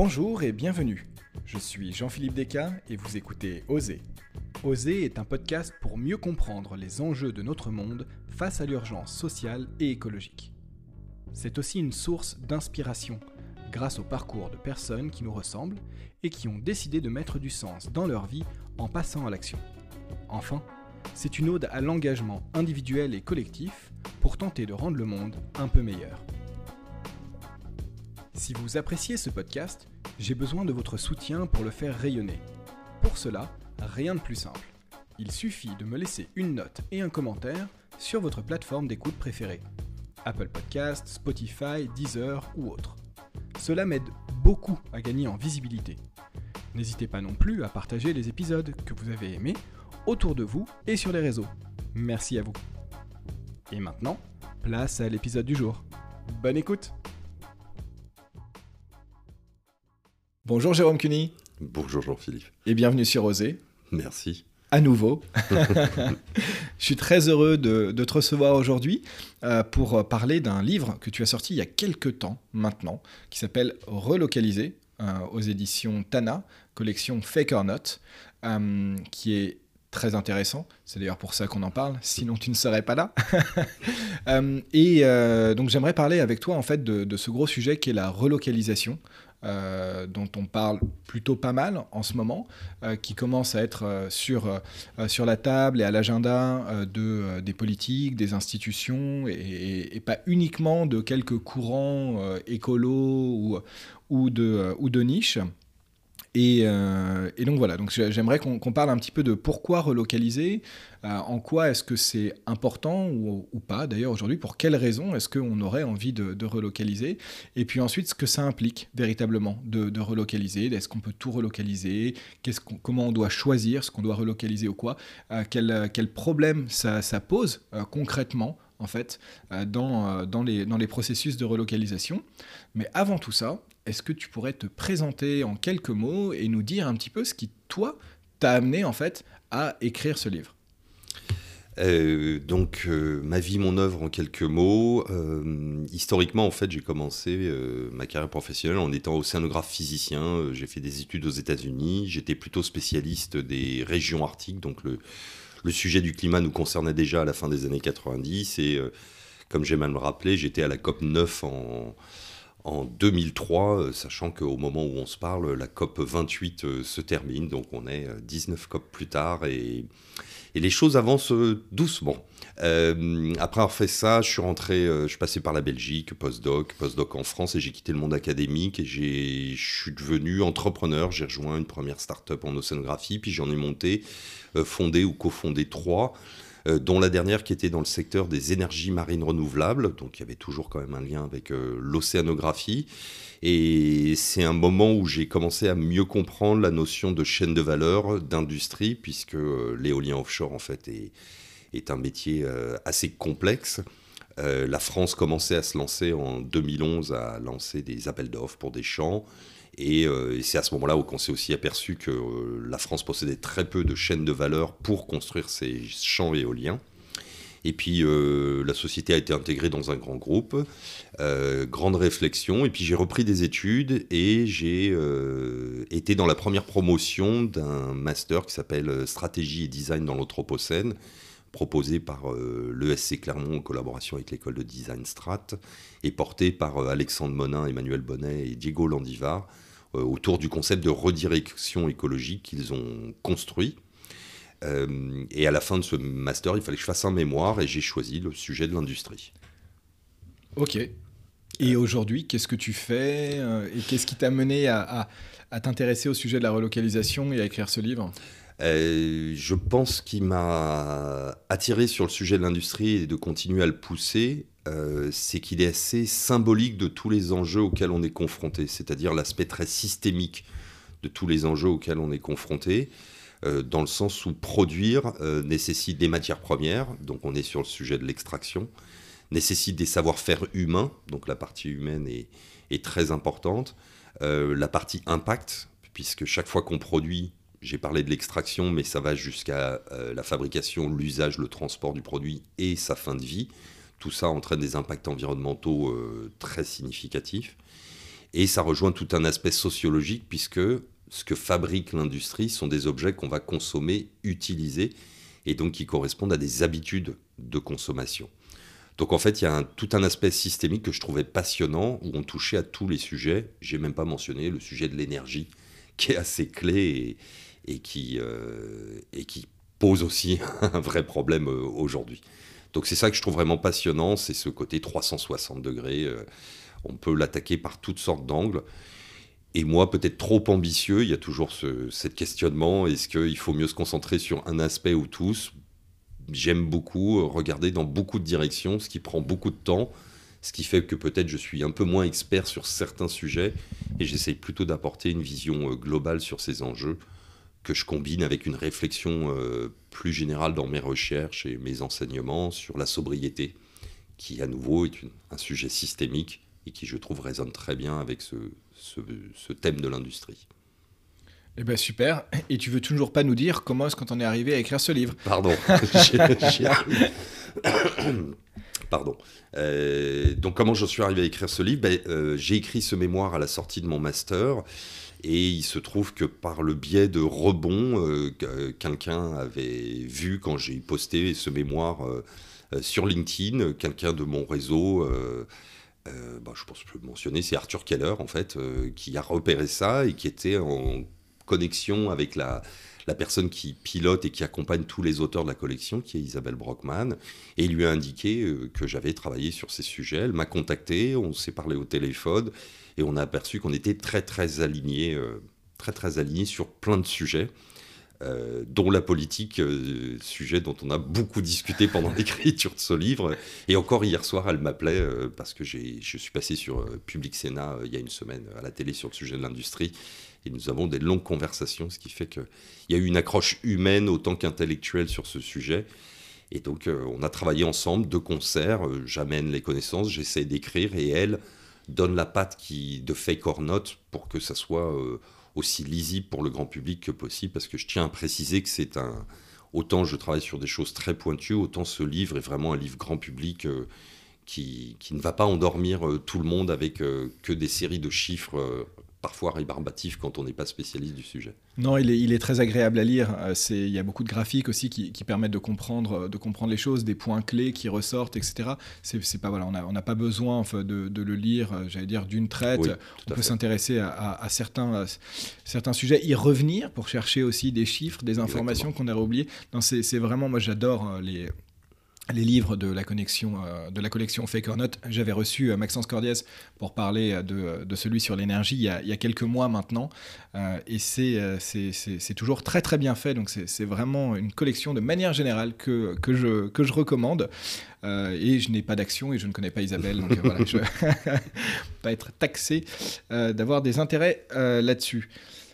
Bonjour et bienvenue. Je suis Jean-Philippe Descas et vous écoutez Oser. Oser est un podcast pour mieux comprendre les enjeux de notre monde face à l'urgence sociale et écologique. C'est aussi une source d'inspiration grâce au parcours de personnes qui nous ressemblent et qui ont décidé de mettre du sens dans leur vie en passant à l'action. Enfin, c'est une ode à l'engagement individuel et collectif pour tenter de rendre le monde un peu meilleur. Si vous appréciez ce podcast, j'ai besoin de votre soutien pour le faire rayonner. Pour cela, rien de plus simple. Il suffit de me laisser une note et un commentaire sur votre plateforme d'écoute préférée. Apple Podcasts, Spotify, Deezer ou autre. Cela m'aide beaucoup à gagner en visibilité. N'hésitez pas non plus à partager les épisodes que vous avez aimés autour de vous et sur les réseaux. Merci à vous. Et maintenant, place à l'épisode du jour. Bonne écoute! Bonjour Jérôme Cuny. Bonjour Jean-Philippe. Et bienvenue sur Oser. Merci. À nouveau. Je suis très heureux de te recevoir aujourd'hui pour parler d'un livre que tu as sorti il y a quelques temps maintenant, qui s'appelle Relocaliser, aux éditions Tana, collection Fake or Not, qui est très intéressant. C'est d'ailleurs pour ça qu'on en parle, sinon tu ne serais pas là. Donc j'aimerais parler avec toi en fait de ce gros sujet qui est la relocalisation. Dont on parle plutôt pas mal en ce moment, qui commence à être sur la table et à l'agenda des politiques, des institutions, et pas uniquement de quelques courants écolos ou de niche. Et donc voilà, donc j'aimerais qu'on parle un petit peu de pourquoi relocaliser, en quoi est-ce que c'est important ou pas d'ailleurs aujourd'hui, pour quelles raisons est-ce qu'on aurait envie de relocaliser, et puis ensuite ce que ça implique véritablement de relocaliser, est-ce qu'on peut tout relocaliser, comment on doit choisir ce qu'on doit relocaliser ou quoi, quel problème ça pose concrètement en fait dans les processus de relocalisation. Mais avant tout ça, est-ce que tu pourrais te présenter en quelques mots et nous dire un petit peu ce qui, toi, t'a amené en fait à écrire ce livre ? Ma vie, mon œuvre en quelques mots. Historiquement, en fait, j'ai commencé ma carrière professionnelle en étant océanographe physicien. J'ai fait des études aux États-Unis. J'étais plutôt spécialiste des régions arctiques, donc le sujet du climat nous concernait déjà à la fin des années 90. Et comme j'aime à me rappeler, j'étais à la COP 9 en 2003, sachant qu'au moment où on se parle, la COP 28 se termine, donc on est 19 COP plus tard, et les choses avancent doucement. Après avoir fait ça, je suis passé par la Belgique, postdoc en France, et j'ai quitté le monde académique, et je suis devenu entrepreneur. J'ai rejoint une première start-up en océanographie, puis j'en ai monté, fondé ou cofondé 3, dont la dernière qui était dans le secteur des énergies marines renouvelables, donc il y avait toujours quand même un lien avec l'océanographie. Et c'est un moment où j'ai commencé à mieux comprendre la notion de chaîne de valeur, d'industrie, puisque l'éolien offshore en fait est un métier assez complexe. La France commençait à se lancer en 2011, à lancer des appels d'offres pour des champs. Et c'est à ce moment-là qu'on s'est aussi aperçu que la France possédait très peu de chaînes de valeur pour construire ses champs éoliens. Et puis la société a été intégrée dans un grand groupe, grande réflexion, et puis j'ai repris des études et j'ai été dans la première promotion d'un master qui s'appelle Stratégie et Design dans l'Anthropocène, proposé par l'ESC Clermont en collaboration avec l'école de design Strat, et porté par Alexandre Monin, Emmanuel Bonnet et Diego Landivar, autour du concept de redirection écologique qu'ils ont construit. Et à la fin de ce master, il fallait que je fasse un mémoire, et j'ai choisi le sujet de l'industrie. Ok. Et aujourd'hui, qu'est-ce que tu fais et qu'est-ce qui t'a mené à t'intéresser au sujet de la relocalisation et à écrire ce livre ? Je pense qu'il m'a attiré sur le sujet de l'industrie et de continuer à le pousser, c'est qu'il est assez symbolique de tous les enjeux auxquels on est confronté, c'est-à-dire l'aspect très systémique de tous les enjeux auxquels on est confronté, dans le sens où produire nécessite des matières premières, donc on est sur le sujet de l'extraction, nécessite des savoir-faire humains, donc la partie humaine est très importante, la partie impact, puisque chaque fois qu'on produit, j'ai parlé de l'extraction, mais ça va jusqu'à la fabrication, l'usage, le transport du produit et sa fin de vie. Tout ça entraîne des impacts environnementaux très significatifs. Et ça rejoint tout un aspect sociologique, puisque ce que fabrique l'industrie sont des objets qu'on va consommer, utiliser, et donc qui correspondent à des habitudes de consommation. Donc en fait, il y a tout un aspect systémique que je trouvais passionnant, où on touchait à tous les sujets. J'ai même pas mentionné le sujet de l'énergie, qui est assez clé et qui pose aussi un vrai problème aujourd'hui. Donc c'est ça que je trouve vraiment passionnant, c'est ce côté 360 degrés. On peut l'attaquer par toutes sortes d'angles. Et moi, peut-être trop ambitieux, il y a toujours ce questionnement, est-ce qu'il faut mieux se concentrer sur un aspect ou tous? J'aime beaucoup regarder dans beaucoup de directions, ce qui prend beaucoup de temps, ce qui fait que peut-être je suis un peu moins expert sur certains sujets, et j'essaye plutôt d'apporter une vision globale sur ces enjeux, que je combine avec une réflexion plus générale dans mes recherches et mes enseignements sur la sobriété, qui à nouveau est un sujet systémique et qui, je trouve, résonne très bien avec ce thème de l'industrie. Eh ben super. Et tu veux toujours pas nous dire comment est-ce qu'on en est arrivé à écrire ce livre? Pardon. Pardon. Donc comment je suis arrivé à écrire ce livre? J'ai écrit ce mémoire à la sortie de mon master. Et il se trouve que par le biais de rebonds, quelqu'un avait vu quand j'ai posté ce mémoire sur LinkedIn, quelqu'un de mon réseau, je pense que je peux le mentionner, c'est Arthur Keller en fait, qui a repéré ça et qui était en connexion avec la personne qui pilote et qui accompagne tous les auteurs de la collection, qui est Isabelle Brockman, et il lui a indiqué que j'avais travaillé sur ces sujets. Elle m'a contacté, on s'est parlé au téléphone, et on a aperçu qu'on était très alignés sur plein de sujets, dont la politique, sujet dont on a beaucoup discuté pendant l'écriture de ce livre. Et encore hier soir, elle m'appelait parce que je suis passé sur Public Sénat il y a une semaine à la télé sur le sujet de l'industrie. Et nous avons des longues conversations, ce qui fait qu'il y a eu une accroche humaine autant qu'intellectuelle sur ce sujet. Et donc, on a travaillé ensemble, de concert. J'amène les connaissances, j'essaie d'écrire, et elle donne la patte de fake or not pour que ça soit aussi lisible pour le grand public que possible, parce que je tiens à préciser que autant je travaille sur des choses très pointues, autant ce livre est vraiment un livre grand public qui ne va pas endormir tout le monde avec que des séries de chiffres parfois rébarbatifs quand on n'est pas spécialiste du sujet. Non, il est très agréable à lire. Il y a beaucoup de graphiques aussi qui permettent de comprendre les choses, des points clés qui ressortent, etc. C'est pas, voilà, on n'a pas besoin de le lire, j'allais dire, d'une traite. Oui, on peut s'intéresser à certains sujets, y revenir pour chercher aussi des chiffres, des informations qu'on aurait oubliées. Non, c'est vraiment, moi j'adore les livres de la collection Fake or Not. J'avais reçu Maxence Cordiès pour parler de celui sur l'énergie il y a quelques mois maintenant, et c'est toujours très très bien fait, donc c'est vraiment une collection de manière générale que je recommande, et je n'ai pas d'action et je ne connais pas Isabelle, donc voilà, je ne vais pas être taxé d'avoir des intérêts là-dessus.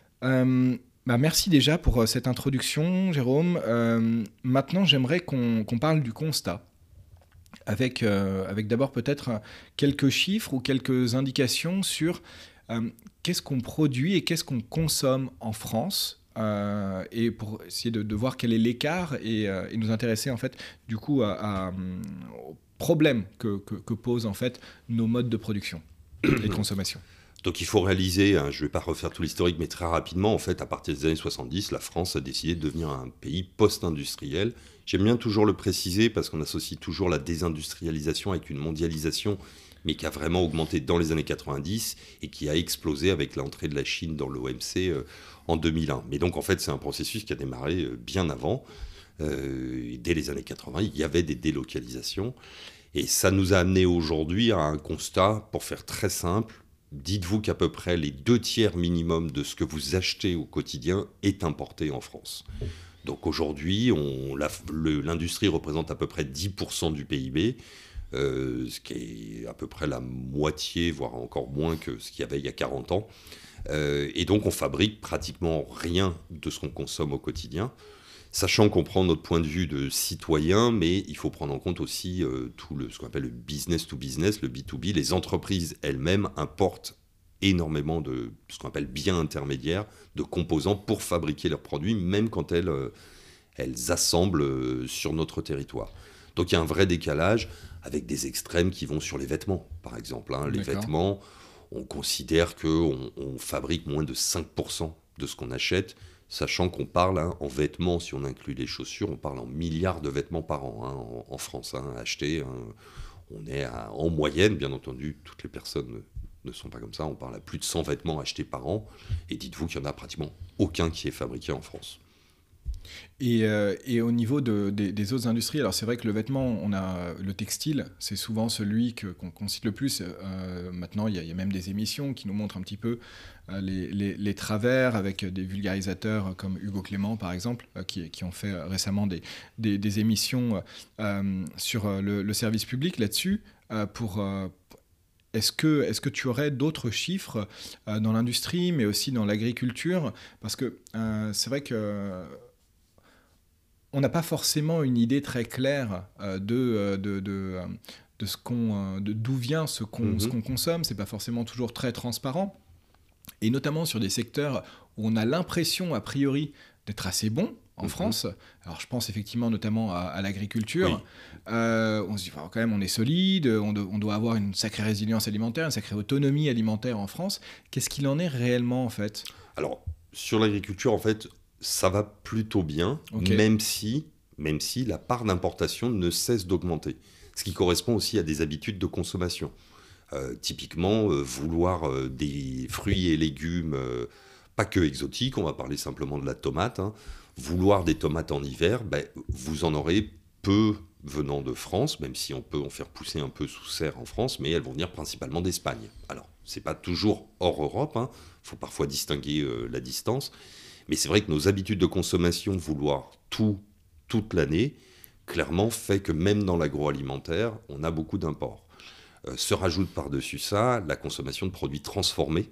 Merci déjà pour cette introduction, Jérôme. Maintenant, j'aimerais qu'on parle du constat, avec d'abord peut-être quelques chiffres ou quelques indications sur qu'est-ce qu'on produit et qu'est-ce qu'on consomme en France, et pour essayer de voir quel est l'écart et nous intéresser en fait du coup aux problèmes que posent en fait nos modes de production et de consommation. Donc il faut réaliser, je ne vais pas refaire tout l'historique, mais très rapidement, en fait, à partir des années 70, la France a décidé de devenir un pays post-industriel. J'aime bien toujours le préciser parce qu'on associe toujours la désindustrialisation avec une mondialisation, mais qui a vraiment augmenté dans les années 90 et qui a explosé avec l'entrée de la Chine dans l'OMC en 2001. Mais donc en fait, c'est un processus qui a démarré bien avant. Dès les années 80, il y avait des délocalisations. Et ça nous a amené aujourd'hui à un constat, pour faire très simple. Dites-vous qu'à peu près les 2/3 minimum de ce que vous achetez au quotidien est importé en France. Donc aujourd'hui, l'industrie représente à peu près 10% du PIB, ce qui est à peu près la moitié, voire encore moins que ce qu'il y avait il y a 40 ans. Et donc on fabrique pratiquement rien de ce qu'on consomme au quotidien, sachant qu'on prend notre point de vue de citoyen, mais il faut prendre en compte aussi ce qu'on appelle le business to business, le B2B. Les entreprises elles-mêmes importent énormément de ce qu'on appelle biens intermédiaires, de composants pour fabriquer leurs produits, même quand elles assemblent sur notre territoire. Donc il y a un vrai décalage avec des extrêmes qui vont sur les vêtements, par exemple. Les vêtements, On considère qu'on fabrique moins de 5% de ce qu'on achète, sachant qu'on parle en vêtements, si on inclut les chaussures, on parle en milliards de vêtements par an en France, achetés. On est en moyenne, bien entendu, toutes les personnes ne sont pas comme ça, on parle à plus de 100 vêtements achetés par an, et dites-vous qu'il n'y en a pratiquement aucun qui est fabriqué en France. Et au niveau des autres industries, alors c'est vrai que le vêtement, on a le textile, c'est souvent celui qu'on cite le plus. Maintenant, il y a même des émissions qui nous montrent un petit peu les travers, avec des vulgarisateurs comme Hugo Clément, par exemple, qui ont fait récemment des émissions sur le service public là-dessus. Est-ce que tu aurais d'autres chiffres dans l'industrie, mais aussi dans l'agriculture? Parce que c'est vrai que on n'a pas forcément une idée très claire d'où vient ce qu'on consomme. C'est pas forcément toujours très transparent. Et notamment sur des secteurs où on a l'impression, a priori, d'être assez bon en France. Alors je pense effectivement notamment à l'agriculture. Oui. On se dit, quand même, on est solide, on doit avoir une sacrée résilience alimentaire, une sacrée autonomie alimentaire en France. Qu'est-ce qu'il en est réellement, en fait? Alors, sur l'agriculture, en fait, ça va plutôt bien, okay. même si la part d'importation ne cesse d'augmenter. Ce qui correspond aussi à des habitudes de consommation. Typiquement, vouloir des fruits et légumes, pas que exotiques, on va parler simplement de la tomate, vouloir des tomates en hiver, vous en aurez peu venant de France, même si on peut en faire pousser un peu sous serre en France, mais elles vont venir principalement d'Espagne. Alors, c'est pas toujours hors Europe, faut parfois distinguer la distance, mais c'est vrai que nos habitudes de consommation, vouloir toute l'année, clairement fait que même dans l'agroalimentaire, on a beaucoup d'imports. Se rajoute par-dessus ça la consommation de produits transformés,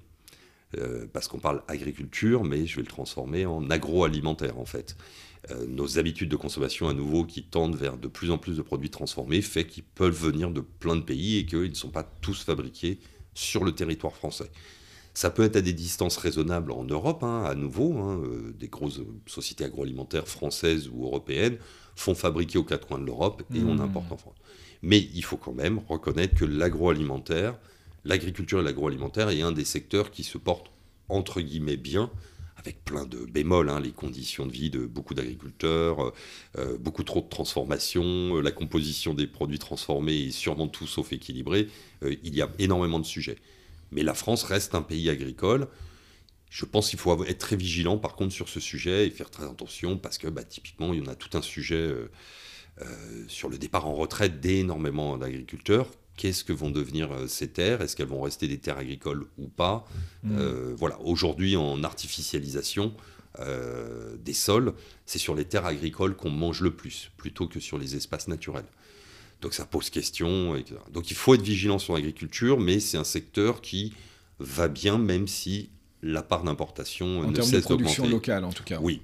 parce qu'on parle agriculture, mais je vais le transformer en agroalimentaire en fait. Nos habitudes de consommation à nouveau qui tendent vers de plus en plus de produits transformés fait qu'ils peuvent venir de plein de pays et qu'ils ne sont pas tous fabriqués sur le territoire français. Ça peut être à des distances raisonnables en Europe, à nouveau. Des grosses sociétés agroalimentaires françaises ou européennes font fabriquer aux quatre coins de l'Europe et on importe en France. Mais il faut quand même reconnaître que l'agriculture et l'agroalimentaire est un des secteurs qui se porte entre guillemets bien, avec plein de bémols, les conditions de vie de beaucoup d'agriculteurs, beaucoup trop de transformation, la composition des produits transformés est sûrement tout sauf équilibrée. Il y a énormément de sujets. Mais la France reste un pays agricole. Je pense qu'il faut être très vigilant par contre sur ce sujet et faire très attention parce que typiquement il y en a tout un sujet sur le départ en retraite d'énormément d'agriculteurs. Qu'est-ce que vont devenir ces terres? Est-ce qu'elles vont rester des terres agricoles ou pas? Voilà. Aujourd'hui, en artificialisation des sols, c'est sur les terres agricoles qu'on mange le plus, plutôt que sur les espaces naturels. Donc ça pose question, etc. Donc il faut être vigilant sur l'agriculture, mais c'est un secteur qui va bien, même si la part d'importation ne cesse d'augmenter. En termes de production locale, en tout cas. Oui.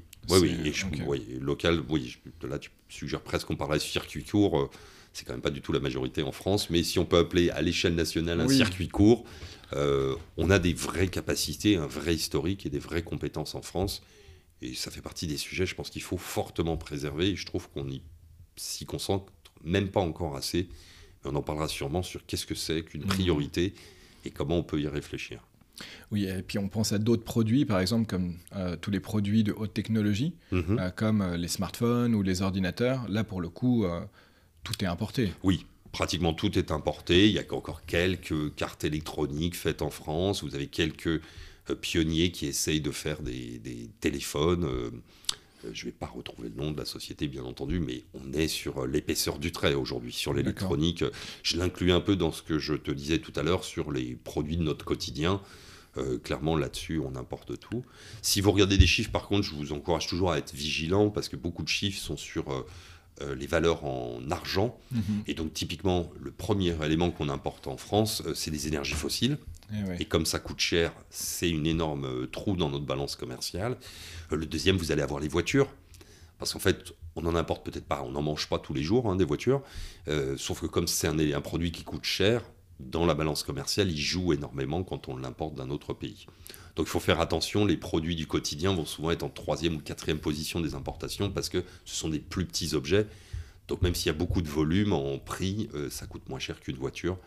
Local, là tu suggères presque qu'on parlerait de circuit court, c'est quand même pas du tout la majorité en France, mais si on peut appeler à l'échelle nationale un circuit court, on a des vraies capacités, un vrai historique et des vraies compétences en France, et ça fait partie des sujets, je pense qu'il faut fortement préserver, et je trouve qu'on s'y concentre même pas encore assez, mais on en parlera sûrement sur qu'est-ce que c'est qu'une priorité et comment on peut y réfléchir. Oui, et puis on pense à d'autres produits, par exemple comme tous les produits de haute technologie, comme les smartphones ou les ordinateurs. Là, pour le coup, tout est importé. Oui, pratiquement tout est importé. Il y a encore quelques cartes électroniques faites en France. Vous avez quelques pionniers qui essayent de faire des téléphones. Je ne vais pas retrouver le nom de la société, bien entendu, mais on est sur l'épaisseur du trait aujourd'hui, sur l'électronique. D'accord. Je l'inclus un peu dans ce que je te disais tout à l'heure sur les produits de notre quotidien. Clairement, là-dessus, on importe tout. Si vous regardez des chiffres, par contre, je vous encourage toujours à être vigilant, parce que beaucoup de chiffres sont sur les valeurs en argent. Et donc, typiquement, le premier élément qu'on importe en France, c'est les énergies fossiles. Et comme ça coûte cher, c'est une énorme trou dans notre balance commerciale. Le deuxième, vous allez avoir les voitures. Parce qu'en fait, on n'en importe peut-être pas, on n'en mange pas tous les jours, des voitures. Sauf que comme c'est un produit qui coûte cher, dans la balance commerciale, il joue énormément quand on l'importe d'un autre pays. Donc il faut faire attention, les produits du quotidien vont souvent être en 3e ou 4e position des importations parce que ce sont des plus petits objets. Donc même s'il y a beaucoup de volume en prix, ça coûte moins cher qu'une voiture.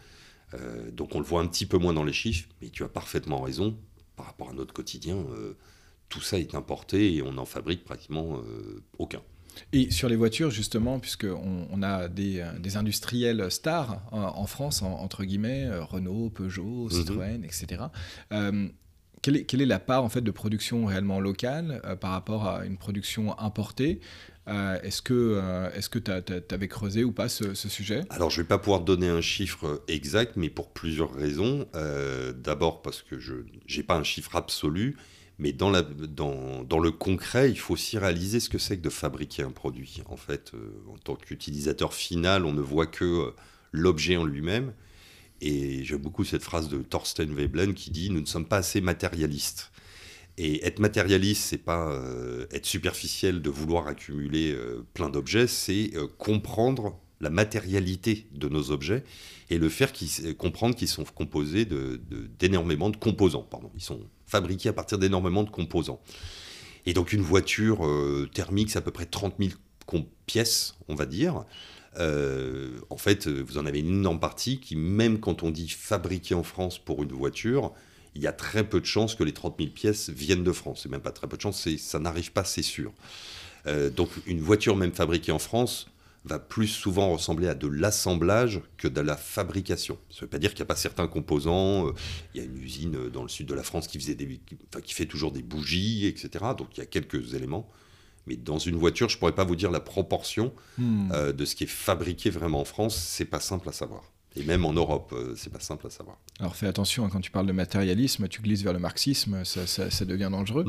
Donc on le voit un petit peu moins dans les chiffres, mais tu as parfaitement raison. Par rapport à notre quotidien, tout ça est importé et on n'en fabrique pratiquement aucun. Et sur les voitures, justement, puisqu'on a des industriels stars en France, entre guillemets, Renault, Peugeot, Citroën, etc. Quelle est la part en fait, de production réellement locale par rapport à une production importée? Est-ce que tu avais creusé ou pas ce sujet? Alors, je ne vais pas pouvoir donner un chiffre exact, mais pour plusieurs raisons. D'abord parce que je n'ai pas un chiffre absolu, mais dans le concret, il faut aussi réaliser ce que c'est que de fabriquer un produit. En fait, en tant qu'utilisateur final, on ne voit que l'objet en lui-même. Et j'aime beaucoup cette phrase de Thorstein Veblen qui dit « Nous ne sommes pas assez matérialistes ». Et être matérialiste, c'est pas être superficiel de vouloir accumuler plein d'objets, c'est comprendre la matérialité de nos objets et comprendre qu'ils sont composés d'énormément de composants. Pardon. Ils sont fabriqués à partir d'énormément de composants. Et donc une voiture thermique, c'est à peu près 30 000 pièces, on va dire. En fait, vous en avez une énorme partie qui, même quand on dit fabriqué en France pour une voiture, il y a très peu de chances que les 30 000 pièces viennent de France. C'est même pas très peu de chances, ça n'arrive pas, c'est sûr. Donc une voiture même fabriquée en France va plus souvent ressembler à de l'assemblage que de la fabrication. Ça ne veut pas dire qu'il n'y a pas certains composants. Il y a une usine dans le sud de la France qui fait toujours des bougies, etc. Donc il y a quelques éléments. Mais dans une voiture, je ne pourrais pas vous dire la proportion de ce qui est fabriqué vraiment en France. C'est pas simple à savoir. Et même en Europe, c'est pas simple à savoir. Alors fais attention, hein, quand tu parles de matérialisme, tu glisses vers le marxisme, ça devient dangereux.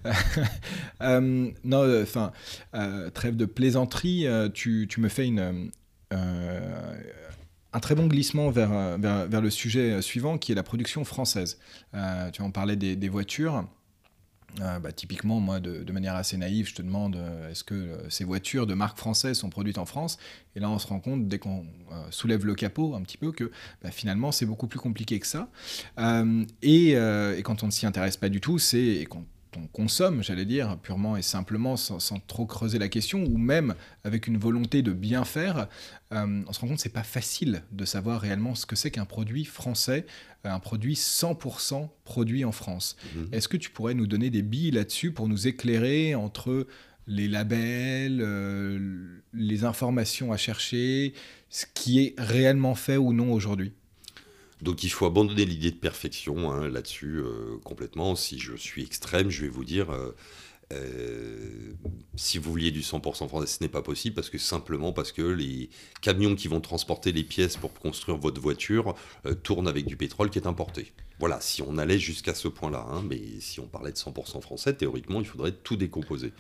Non, trêve de plaisanterie, tu me fais un très bon glissement vers le sujet suivant, qui est la production française. Tu en parlais des voitures. Typiquement, moi, de manière assez naïve, je te demande est-ce que ces voitures de marque française sont produites en France? Et là, on se rend compte, dès qu'on soulève le capot un petit peu, que finalement, c'est beaucoup plus compliqué que ça. Et quand on ne s'y intéresse pas du tout, et quand on consomme, j'allais dire, purement et simplement, sans trop creuser la question, ou même avec une volonté de bien faire, on se rend compte que ce n'est pas facile de savoir réellement ce que c'est qu'un produit français, un produit 100% produit en France. Est-ce que tu pourrais nous donner des billes là-dessus pour nous éclairer entre les labels, les informations à chercher, ce qui est réellement fait ou non aujourd'hui? Donc il faut abandonner l'idée de perfection là-dessus complètement. Si je suis extrême, je vais vous dire, si vous vouliez du 100% français, ce n'est pas possible simplement parce que les camions qui vont transporter les pièces pour construire votre voiture tournent avec du pétrole qui est importé. Voilà, si on allait jusqu'à ce point-là. Mais si on parlait de 100% français, théoriquement, il faudrait tout décomposer.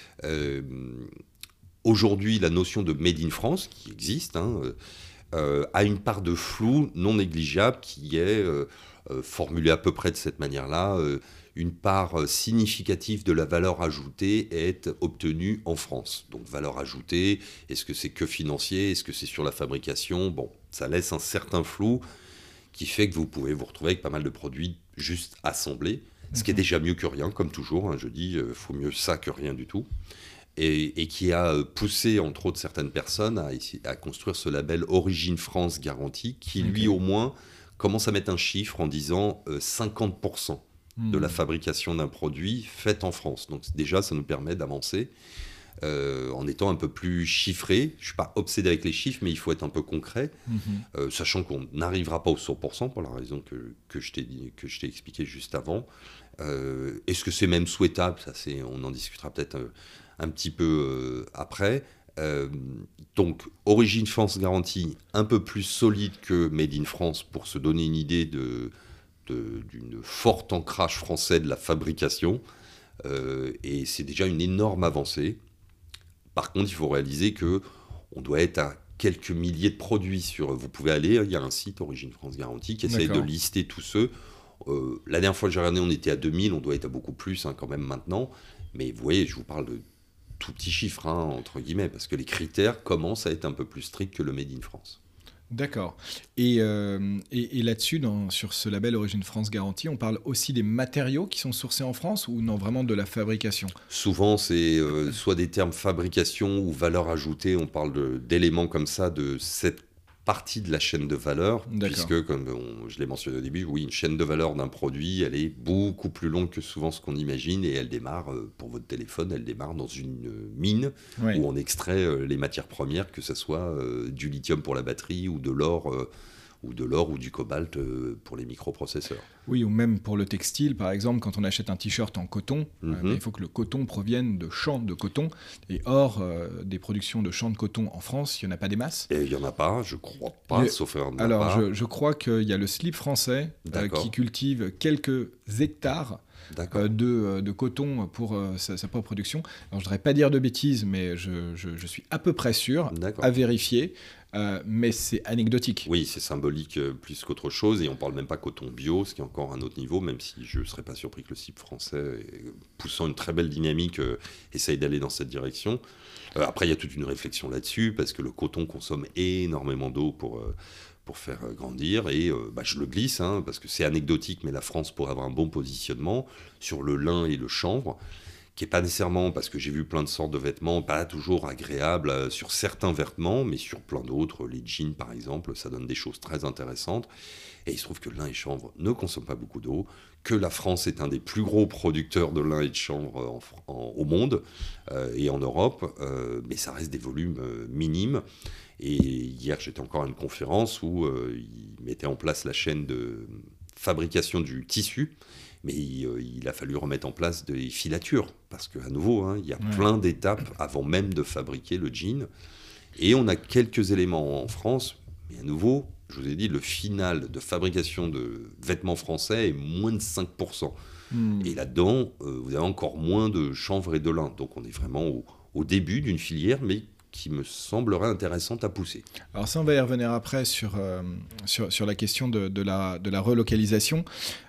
Aujourd'hui, la notion de Made in France, qui existe, a une part de flou non négligeable qui est formulée à peu près de cette manière-là. Une part significative de la valeur ajoutée est obtenue en France. Donc valeur ajoutée, est-ce que c'est que financier? Est-ce que c'est sur la fabrication? Bon, ça laisse un certain flou qui fait que vous pouvez vous retrouver avec pas mal de produits juste assemblés, ce qui est déjà mieux que rien, comme toujours. Je dis, faut mieux ça que rien du tout. Et qui a poussé, entre autres, certaines personnes à construire ce label Origine France Garantie, qui, lui, au moins, commence à mettre un chiffre en disant 50% de la fabrication d'un produit faite en France. Donc déjà, ça nous permet d'avancer en étant un peu plus chiffré. Je ne suis pas obsédé avec les chiffres, mais il faut être un peu concret, sachant qu'on n'arrivera pas au 100% pour la raison que je t'ai expliqué juste avant. Est-ce que c'est même souhaitable? On en discutera peut-être un petit peu après. Donc, Origine France Garantie, un peu plus solide que Made in France pour se donner une idée d'une forte ancrage français de la fabrication. Et c'est déjà une énorme avancée. Par contre, il faut réaliser qu'on doit être à quelques milliers de produits vous pouvez aller, il y a un site Origine France Garantie qui essaye de lister tous ceux. La dernière fois que j'ai regardé, on était à 2000, on doit être à beaucoup plus quand même maintenant. Mais vous voyez, je vous parle de tout petits chiffres, entre guillemets, parce que les critères commencent à être un peu plus stricts que le Made in France. D'accord. Et là-dessus, sur ce label Origine France Garantie, on parle aussi des matériaux qui sont sourcés en France ou non, vraiment de la fabrication? Souvent, c'est soit des termes fabrication ou valeur ajoutée, on parle d'éléments comme ça, de cette partie de la chaîne de valeur, D'accord. puisque, comme je l'ai mentionné au début, oui, une chaîne de valeur d'un produit, elle est beaucoup plus longue que souvent ce qu'on imagine, et elle démarre, pour votre téléphone, elle démarre dans une mine Oui. où on extrait les matières premières, que ce soit du lithium pour la batterie ou de l'or ou du cobalt pour les microprocesseurs. Oui, ou même pour le textile, par exemple, quand on achète un t-shirt en coton, il faut que le coton provienne de champs de coton. Et or, des productions de champs de coton en France, il n'y en a pas des masses. Et il n'y en a pas, je crois pas, Mais- sauf erreur de ma Alors, part. je crois qu'il y a le slip français D'accord. qui cultive quelques hectares D'accord. de coton pour sa propre production. Alors, je ne voudrais pas dire de bêtises, mais je suis à peu près sûr, D'accord. à vérifier, mais c'est anecdotique. Oui, c'est symbolique plus qu'autre chose, et on parle même pas coton bio, ce qui est encore un autre niveau, même si je ne serais pas surpris que le CIP français, poussant une très belle dynamique, essaye d'aller dans cette direction. Après, il y a toute une réflexion là-dessus, parce que le coton consomme énormément d'eau pour faire grandir, et je le glisse, parce que c'est anecdotique, mais la France pourrait avoir un bon positionnement sur le lin et le chanvre, qui n'est pas nécessairement, parce que j'ai vu plein de sortes de vêtements, pas toujours agréables sur certains vêtements, mais sur plein d'autres, les jeans par exemple, ça donne des choses très intéressantes. Et il se trouve que lin et chanvre ne consomment pas beaucoup d'eau, que la France est un des plus gros producteurs de lin et de chanvre au monde et en Europe, mais ça reste des volumes minimes. Et hier, j'étais encore à une conférence où ils mettaient en place la chaîne de fabrication du tissu, mais il a fallu remettre en place des filatures, parce qu'à nouveau, il y a plein d'étapes avant même de fabriquer le jean. Et on a quelques éléments en France, mais à nouveau, je vous ai dit, le final de fabrication de vêtements français est moins de 5%. Et là-dedans, vous avez encore moins de chanvre et de lin. Donc on est vraiment au début d'une filière, mais qui me semblerait intéressante à pousser. Alors ça, on va y revenir après sur la question de la relocalisation.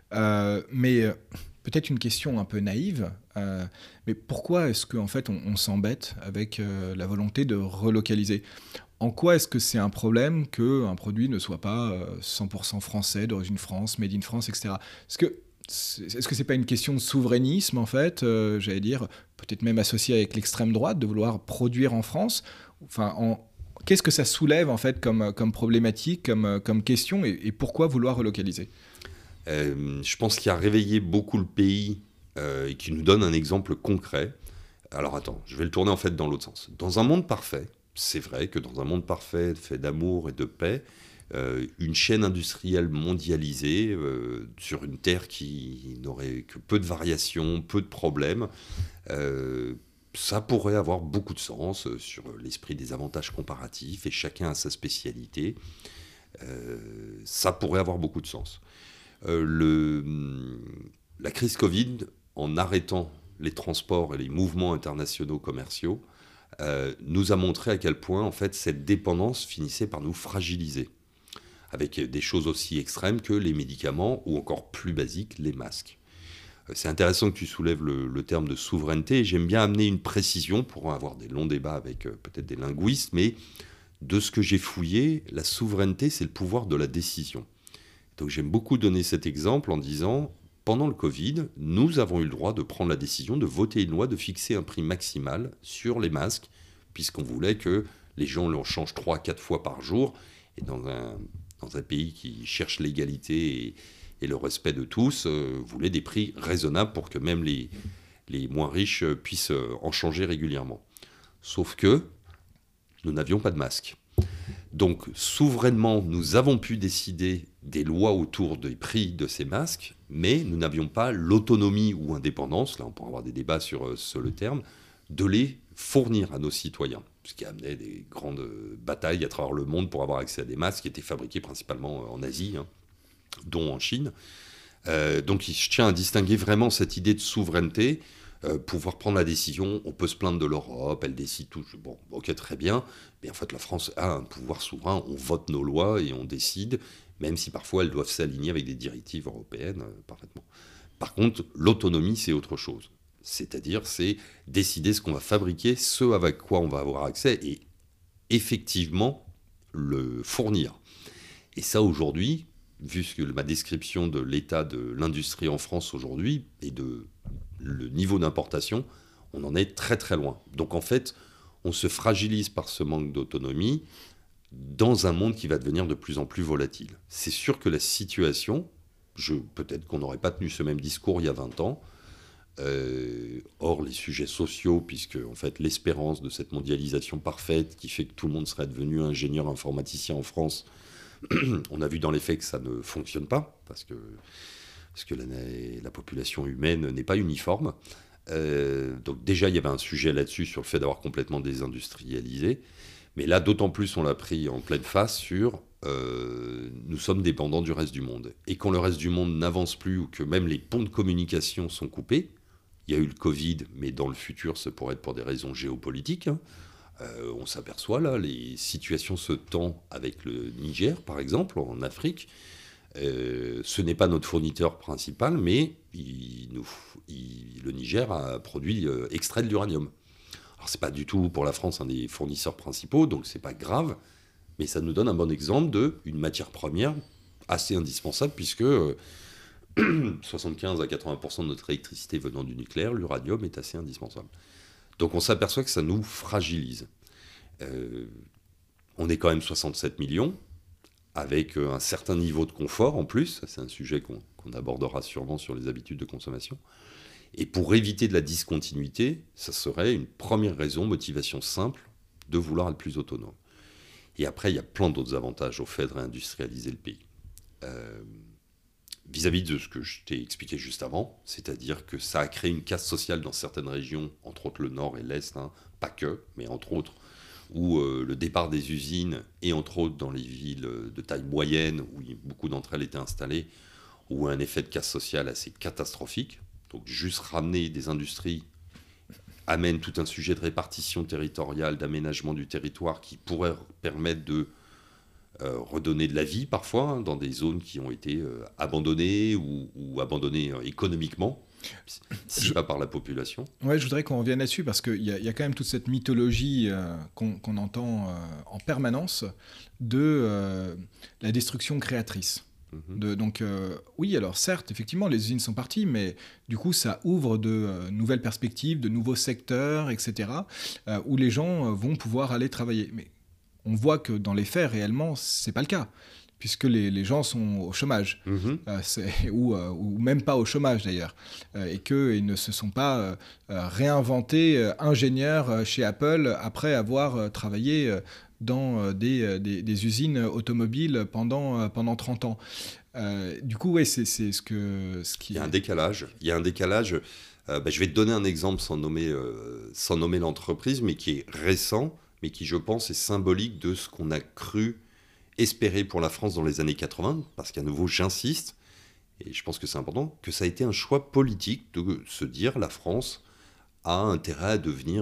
Mais peut-être une question un peu naïve, mais pourquoi est-ce qu'en fait on s'embête avec la volonté de relocaliser ? En quoi est-ce que c'est un problème qu'un produit ne soit pas 100% français, d'origine France, made in France, etc. Est-ce que c'est pas une question de souverainisme, en fait, j'allais dire, peut-être même associée avec l'extrême droite, de vouloir produire en France ? Enfin, qu'est-ce que ça soulève, en fait, comme problématique, comme question, et pourquoi vouloir relocaliser ? Je pense qu'il a réveillé beaucoup le pays et qui nous donne un exemple concret. Alors attends, je vais le tourner en fait dans l'autre sens. Dans un monde parfait, c'est vrai que dans un monde parfait fait d'amour et de paix, une chaîne industrielle mondialisée sur une terre qui n'aurait que peu de variations, peu de problèmes, ça pourrait avoir beaucoup de sens sur l'esprit des avantages comparatifs, et chacun a sa spécialité. Ça pourrait avoir beaucoup de sens. La crise Covid, en arrêtant les transports et les mouvements internationaux commerciaux, nous a montré à quel point en fait, cette dépendance finissait par nous fragiliser, avec des choses aussi extrêmes que les médicaments ou encore plus basiques, les masques. C'est intéressant que tu soulèves le terme de souveraineté, et j'aime bien amener une précision pour avoir des longs débats avec peut-être des linguistes, mais de ce que j'ai fouillé, la souveraineté, c'est le pouvoir de la décision. Donc j'aime beaucoup donner cet exemple en disant, pendant le Covid, nous avons eu le droit de prendre la décision de voter une loi de fixer un prix maximal sur les masques, puisqu'on voulait que les gens en changent 3-4 fois par jour. Et dans un pays qui cherche l'égalité et le respect de tous, voulait des prix raisonnables pour que même les moins riches puissent en changer régulièrement. Sauf que nous n'avions pas de masques. Donc, souverainement, nous avons pu décider des lois autour des prix de ces masques, mais nous n'avions pas l'autonomie ou indépendance, là on pourra avoir des débats sur le terme, de les fournir à nos citoyens, ce qui amenait des grandes batailles à travers le monde pour avoir accès à des masques qui étaient fabriqués principalement en Asie, dont en Chine. Donc, je tiens à distinguer vraiment cette idée de souveraineté. Pouvoir prendre la décision, on peut se plaindre de l'Europe, elle décide tout, bon, ok, très bien, mais en fait la France a un pouvoir souverain, on vote nos lois et on décide, même si parfois elles doivent s'aligner avec des directives européennes, parfaitement. Par contre, l'autonomie, c'est autre chose, c'est-à-dire c'est décider ce qu'on va fabriquer, ce avec quoi on va avoir accès, et effectivement le fournir. Et ça aujourd'hui, vu ma description de l'état de l'industrie en France aujourd'hui, et le niveau d'importation, on en est très très loin. Donc en fait, on se fragilise par ce manque d'autonomie, dans un monde qui va devenir de plus en plus volatile. C'est sûr que la situation, peut-être qu'on n'aurait pas tenu ce même discours il y a 20 ans, or les sujets sociaux, puisque en fait l'espérance de cette mondialisation parfaite qui fait que tout le monde serait devenu ingénieur informaticien en France, on a vu dans les faits que ça ne fonctionne pas, parce que la population humaine n'est pas uniforme. Donc déjà, il y avait un sujet là-dessus sur le fait d'avoir complètement désindustrialisé. Mais là, d'autant plus, on l'a pris en pleine face sur nous sommes dépendants du reste du monde. Et quand le reste du monde n'avance plus ou que même les ponts de communication sont coupés, il y a eu le Covid, mais dans le futur, ça pourrait être pour des raisons géopolitiques. Hein. On s'aperçoit là, les situations se tendent avec le Niger, par exemple, en Afrique. Ce n'est pas notre fournisseur principal, mais le Niger a produit extrait de l'uranium. Alors c'est pas du tout pour la France un des fournisseurs principaux, donc c'est pas grave, mais ça nous donne un bon exemple d'une matière première assez indispensable, puisque 75 à 80% de notre électricité venant du nucléaire, l'uranium est assez indispensable. Donc on s'aperçoit que ça nous fragilise. On est quand même 67 millions, avec un certain niveau de confort en plus. C'est un sujet qu'on abordera sûrement sur les habitudes de consommation. Et pour éviter de la discontinuité, ça serait une première raison, motivation simple, de vouloir être plus autonome. Et après, il y a plein d'autres avantages au fait de réindustrialiser le pays. Vis-à-vis de ce que je t'ai expliqué juste avant, c'est-à-dire que ça a créé une caste sociale dans certaines régions, entre autres le nord et l'est, hein, pas que, mais entre autres, où le départ des usines, et entre autres dans les villes de taille moyenne, où beaucoup d'entre elles étaient installées, où un effet de casse sociale assez catastrophique. Donc juste ramener des industries amène tout un sujet de répartition territoriale, d'aménagement du territoire qui pourrait permettre de redonner de la vie parfois hein, dans des zones qui ont été abandonnées ou abandonnées économiquement. Si pas par la population. Ouais, je voudrais qu'on revienne là-dessus parce qu'il y a quand même toute cette mythologie qu'on entend en permanence de la destruction créatrice. Donc oui, alors certes, effectivement, les usines sont parties, mais du coup, ça ouvre de nouvelles perspectives, de nouveaux secteurs, etc., où les gens vont pouvoir aller travailler. Mais on voit que dans les faits, réellement, c'est pas le cas, puisque les gens sont au chômage, ou même pas au chômage d'ailleurs, et qu'ils ne se sont pas réinventés ingénieurs chez Apple après avoir travaillé dans des usines automobiles pendant 30 ans. Du coup, ouais, c'est ce qui... Il y a un décalage. Je vais te donner un exemple sans nommer l'entreprise, mais qui est récent, mais qui, je pense, est symbolique de ce qu'on a cru espérer pour la France dans les années 80, parce qu'à nouveau, j'insiste, et je pense que c'est important, que ça a été un choix politique de se dire la France a intérêt à devenir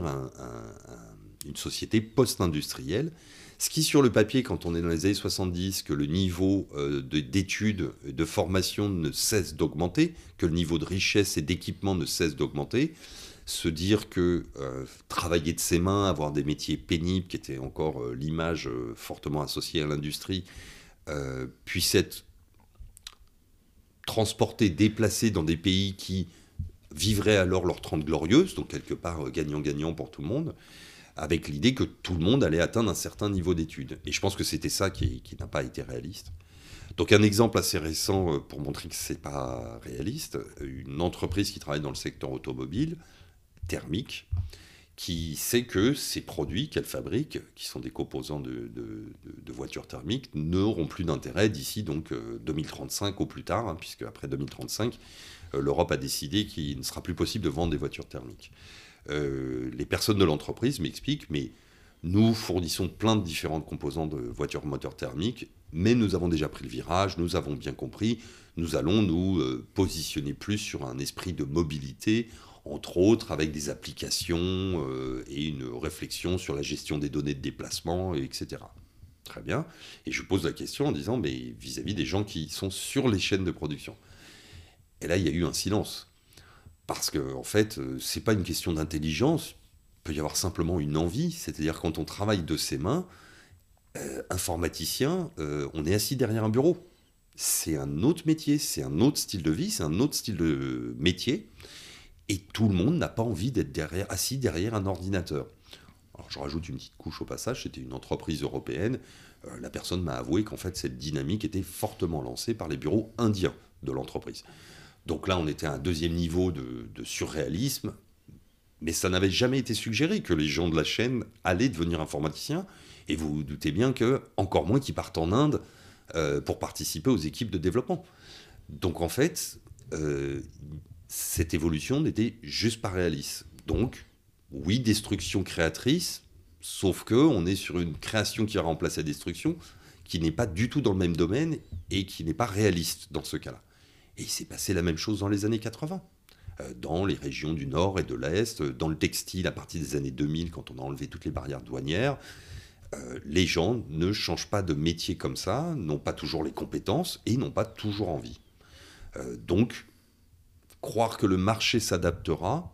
une société post-industrielle, ce qui sur le papier, quand on est dans les années 70, que le niveau d'études, de formation ne cesse d'augmenter, que le niveau de richesse et d'équipement ne cesse d'augmenter, se dire que travailler de ses mains, avoir des métiers pénibles, qui était encore l'image fortement associée à l'industrie, puisse être transporté, déplacé dans des pays qui vivraient alors leur 30 glorieuses, donc quelque part gagnant-gagnant pour tout le monde, avec l'idée que tout le monde allait atteindre un certain niveau d'études. Et je pense que c'était ça qui n'a pas été réaliste. Donc un exemple assez récent pour montrer que c'est pas réaliste, une entreprise qui travaille dans le secteur automobile, thermique, qui sait que ces produits qu'elle fabrique, qui sont des composants de voitures thermiques, n'auront plus d'intérêt d'ici donc 2035 au plus tard, hein, puisque après 2035, l'Europe a décidé qu'il ne sera plus possible de vendre des voitures thermiques. Les personnes de l'entreprise m'expliquent, mais nous fournissons plein de différentes composants de voitures moteurs thermiques, mais nous avons déjà pris le virage, nous avons bien compris, nous allons nous positionner plus sur un esprit de mobilité, entre autres avec des applications et une réflexion sur la gestion des données de déplacement, etc. Très bien. Et je pose la question en disant, mais vis-à-vis des gens qui sont sur les chaînes de production. Et là, il y a eu un silence. Parce que, en fait, c'est pas une question d'intelligence. Il peut y avoir simplement une envie. C'est-à-dire, quand on travaille de ses mains, informaticien, on est assis derrière un bureau. C'est un autre métier, c'est un autre style de vie, c'est un autre style de métier. Et tout le monde n'a pas envie d'être assis derrière un ordinateur. Alors je rajoute une petite couche au passage, c'était une entreprise européenne. La personne m'a avoué qu'en fait cette dynamique était fortement lancée par les bureaux indiens de l'entreprise. Donc là on était à un deuxième niveau de surréalisme, mais ça n'avait jamais été suggéré que les gens de la chaîne allaient devenir informaticiens, et vous vous doutez bien que, encore moins qu'ils partent en Inde pour participer aux équipes de développement. Donc en fait, cette évolution n'était juste pas réaliste. Donc, oui, destruction créatrice, sauf que on est sur une création qui remplace la destruction, qui n'est pas du tout dans le même domaine et qui n'est pas réaliste dans ce cas-là. Et il s'est passé la même chose dans les années 80, dans les régions du Nord et de l'Est, dans le textile à partir des années 2000, quand on a enlevé toutes les barrières douanières. Les gens ne changent pas de métier comme ça, n'ont pas toujours les compétences et n'ont pas toujours envie. Donc, croire que le marché s'adaptera,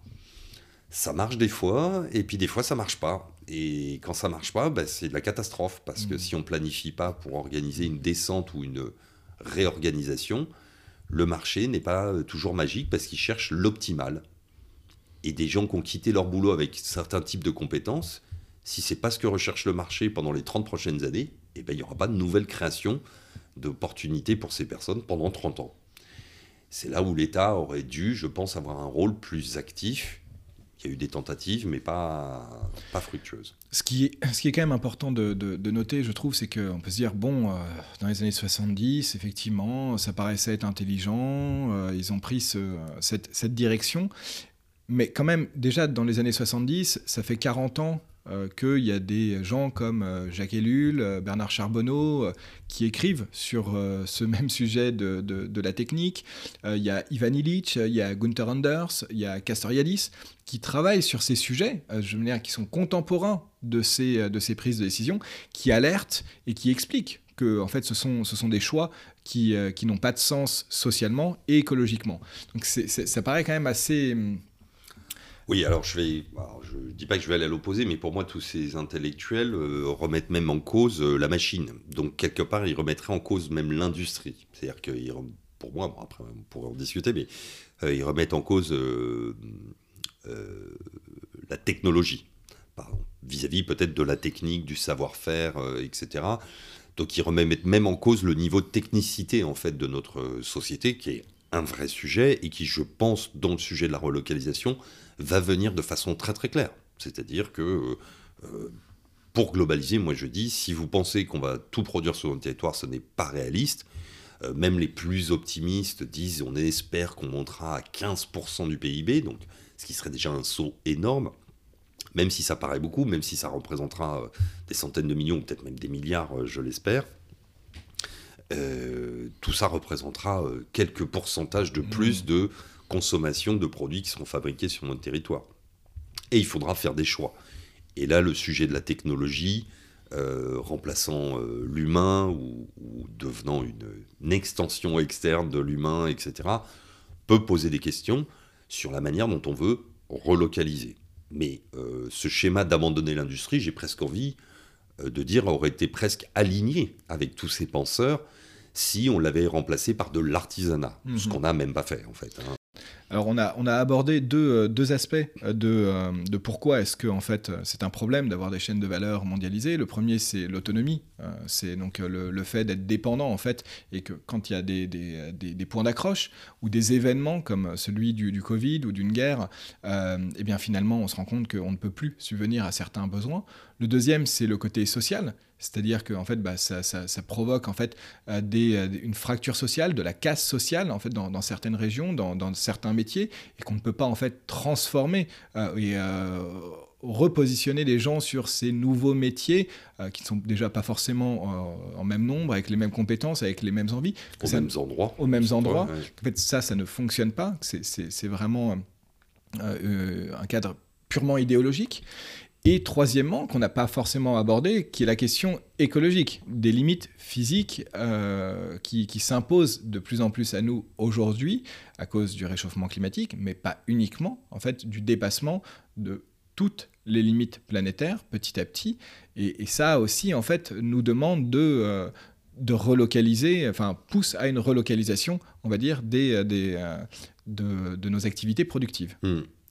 ça marche des fois, et puis des fois ça marche pas. Et quand ça marche pas, ben, c'est de la catastrophe, parce que si on planifie pas pour organiser une descente ou une réorganisation, le marché n'est pas toujours magique parce qu'il cherche l'optimal. Et des gens qui ont quitté leur boulot avec certains types de compétences, si c'est pas ce que recherche le marché pendant les 30 prochaines années, eh ben, il n'y aura pas de nouvelle création d'opportunités pour ces personnes pendant 30 ans. C'est là où l'État aurait dû, je pense, avoir un rôle plus actif. Il y a eu des tentatives, mais pas fructueuses. Ce qui est quand même important de noter, je trouve, c'est qu'on peut se dire, bon, dans les années 70, effectivement, ça paraissait être intelligent, ils ont pris cette direction. Mais quand même, déjà, dans les années 70, ça fait 40 ans qu'il y a des gens comme Jacques Ellul, Bernard Charbonneau, qui écrivent sur ce même sujet de la technique. Il y a Ivan Illich, il y a Gunther Anders, il y a Castoriadis, qui travaillent sur ces sujets, je veux dire, qui sont contemporains de ces prises de décision, qui alertent et qui expliquent que en fait, ce sont des choix qui n'ont pas de sens socialement et écologiquement. Donc ça paraît quand même assez... Oui, alors je ne dis pas que je vais aller à l'opposé, mais pour moi, tous ces intellectuels remettent même en cause la machine. Donc, quelque part, ils remettraient en cause même l'industrie. C'est-à-dire que, pour moi, bon, après, on pourrait en discuter, mais ils remettent en cause la technologie, pardon, vis-à-vis peut-être de la technique, du savoir-faire, etc. Donc, ils remettent même en cause le niveau de technicité, en fait, de notre société, qui est un vrai sujet et qui, je pense, dans le sujet de la relocalisation, va venir de façon très très claire. C'est-à-dire que, pour globaliser, moi je dis, si vous pensez qu'on va tout produire sur notre territoire, ce n'est pas réaliste. Même les plus optimistes disent, on espère qu'on montera à 15% du PIB, donc, ce qui serait déjà un saut énorme, même si ça paraît beaucoup, même si ça représentera des centaines de millions, peut-être même des milliards, je l'espère. Tout ça représentera quelques pourcentages de plus de consommation de produits qui seront fabriqués sur notre territoire. Et il faudra faire des choix. Et là, le sujet de la technologie, remplaçant l'humain ou devenant une extension externe de l'humain, etc., peut poser des questions sur la manière dont on veut relocaliser. Mais ce schéma d'abandonner l'industrie, j'ai presque envie de dire, aurait été presque aligné avec tous ces penseurs si on l'avait remplacé par de l'artisanat, ce qu'on n'a même pas fait en fait. Alors on a abordé deux aspects de pourquoi est-ce que en fait, c'est un problème d'avoir des chaînes de valeur mondialisées. Le premier, c'est l'autonomie. C'est donc le fait d'être dépendant en fait, et que quand il y a des points d'accroche ou des événements comme celui du Covid ou d'une guerre, et bien finalement on se rend compte qu'on ne peut plus subvenir à certains besoins. Le deuxième, c'est le côté social. C'est-à-dire que en fait, ça provoque en fait, une fracture sociale, de la casse sociale en fait, dans certaines régions, dans certains métiers, et qu'on ne peut pas en fait transformer et repositionner les gens sur ces nouveaux métiers qui ne sont déjà pas forcément en même nombre, avec les mêmes compétences, avec les mêmes envies. Aux mêmes endroits. Ouais. En fait, ça ne fonctionne pas. C'est vraiment un cadre purement idéologique. Et troisièmement, qu'on n'a pas forcément abordé, qui est la question écologique, des limites physiques qui s'imposent de plus en plus à nous aujourd'hui à cause du réchauffement climatique, mais pas uniquement, en fait, du dépassement de toutes les limites planétaires petit à petit. Et ça aussi, en fait, nous demande de relocaliser, enfin, pousse à une relocalisation, on va dire, de nos activités productives.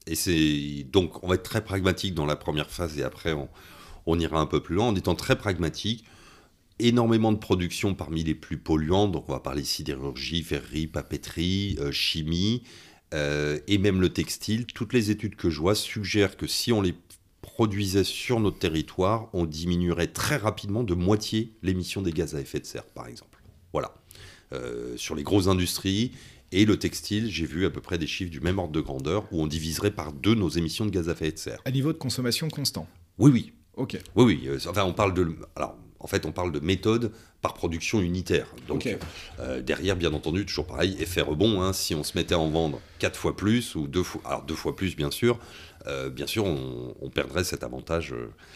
Donc, on va être très pragmatique dans la première phase et après, on ira un peu plus loin en étant très pragmatique. Énormément de production parmi les plus polluantes, donc on va parler sidérurgie, verrerie, papeterie, chimie, et même le textile. Toutes les études que je vois suggèrent que si on les produisait sur notre territoire, on diminuerait très rapidement de moitié l'émission des gaz à effet de serre, par exemple. Voilà. Sur les grosses industries et le textile, j'ai vu à peu près des chiffres du même ordre de grandeur où on diviserait par 2 nos émissions de gaz à effet de serre. À niveau de consommation constant. Oui, oui. Ok. Oui, oui. Enfin, on parle de... Alors, en fait, on parle de méthode par production unitaire. Donc, derrière, bien entendu, toujours pareil, effet rebond. Hein, si on se mettait à en vendre 4 fois plus, ou 2 fois... Alors, 2 fois plus, bien sûr, on perdrait cet avantage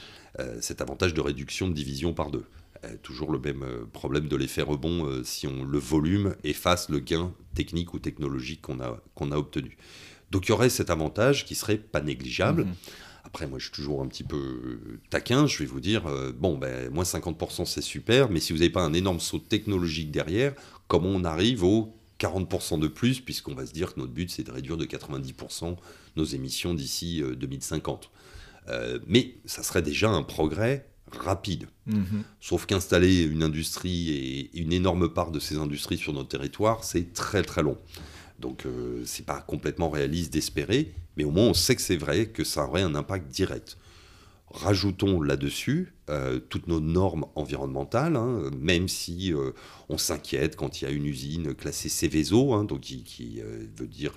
de réduction de division par 2. Toujours le même problème de l'effet rebond si le volume efface le gain technique ou technologique qu'on a obtenu. Donc, il y aurait cet avantage qui serait pas négligeable. Après, moi, je suis toujours un petit peu taquin. Je vais vous dire, moins 50%, c'est super, mais si vous n'avez pas un énorme saut technologique derrière, comment on arrive aux 40% de plus, puisqu'on va se dire que notre but, c'est de réduire de 90% nos émissions d'ici 2050. Mais ça serait déjà un progrès rapide. Sauf qu'installer une industrie et une énorme part de ces industries sur notre territoire, c'est très très long. Donc, c'est pas complètement réaliste d'espérer, mais au moins on sait que c'est vrai, que ça aurait un impact direct. Rajoutons là-dessus toutes nos normes environnementales, hein, même si on s'inquiète quand il y a une usine classée Céveso, hein, donc qui veut dire,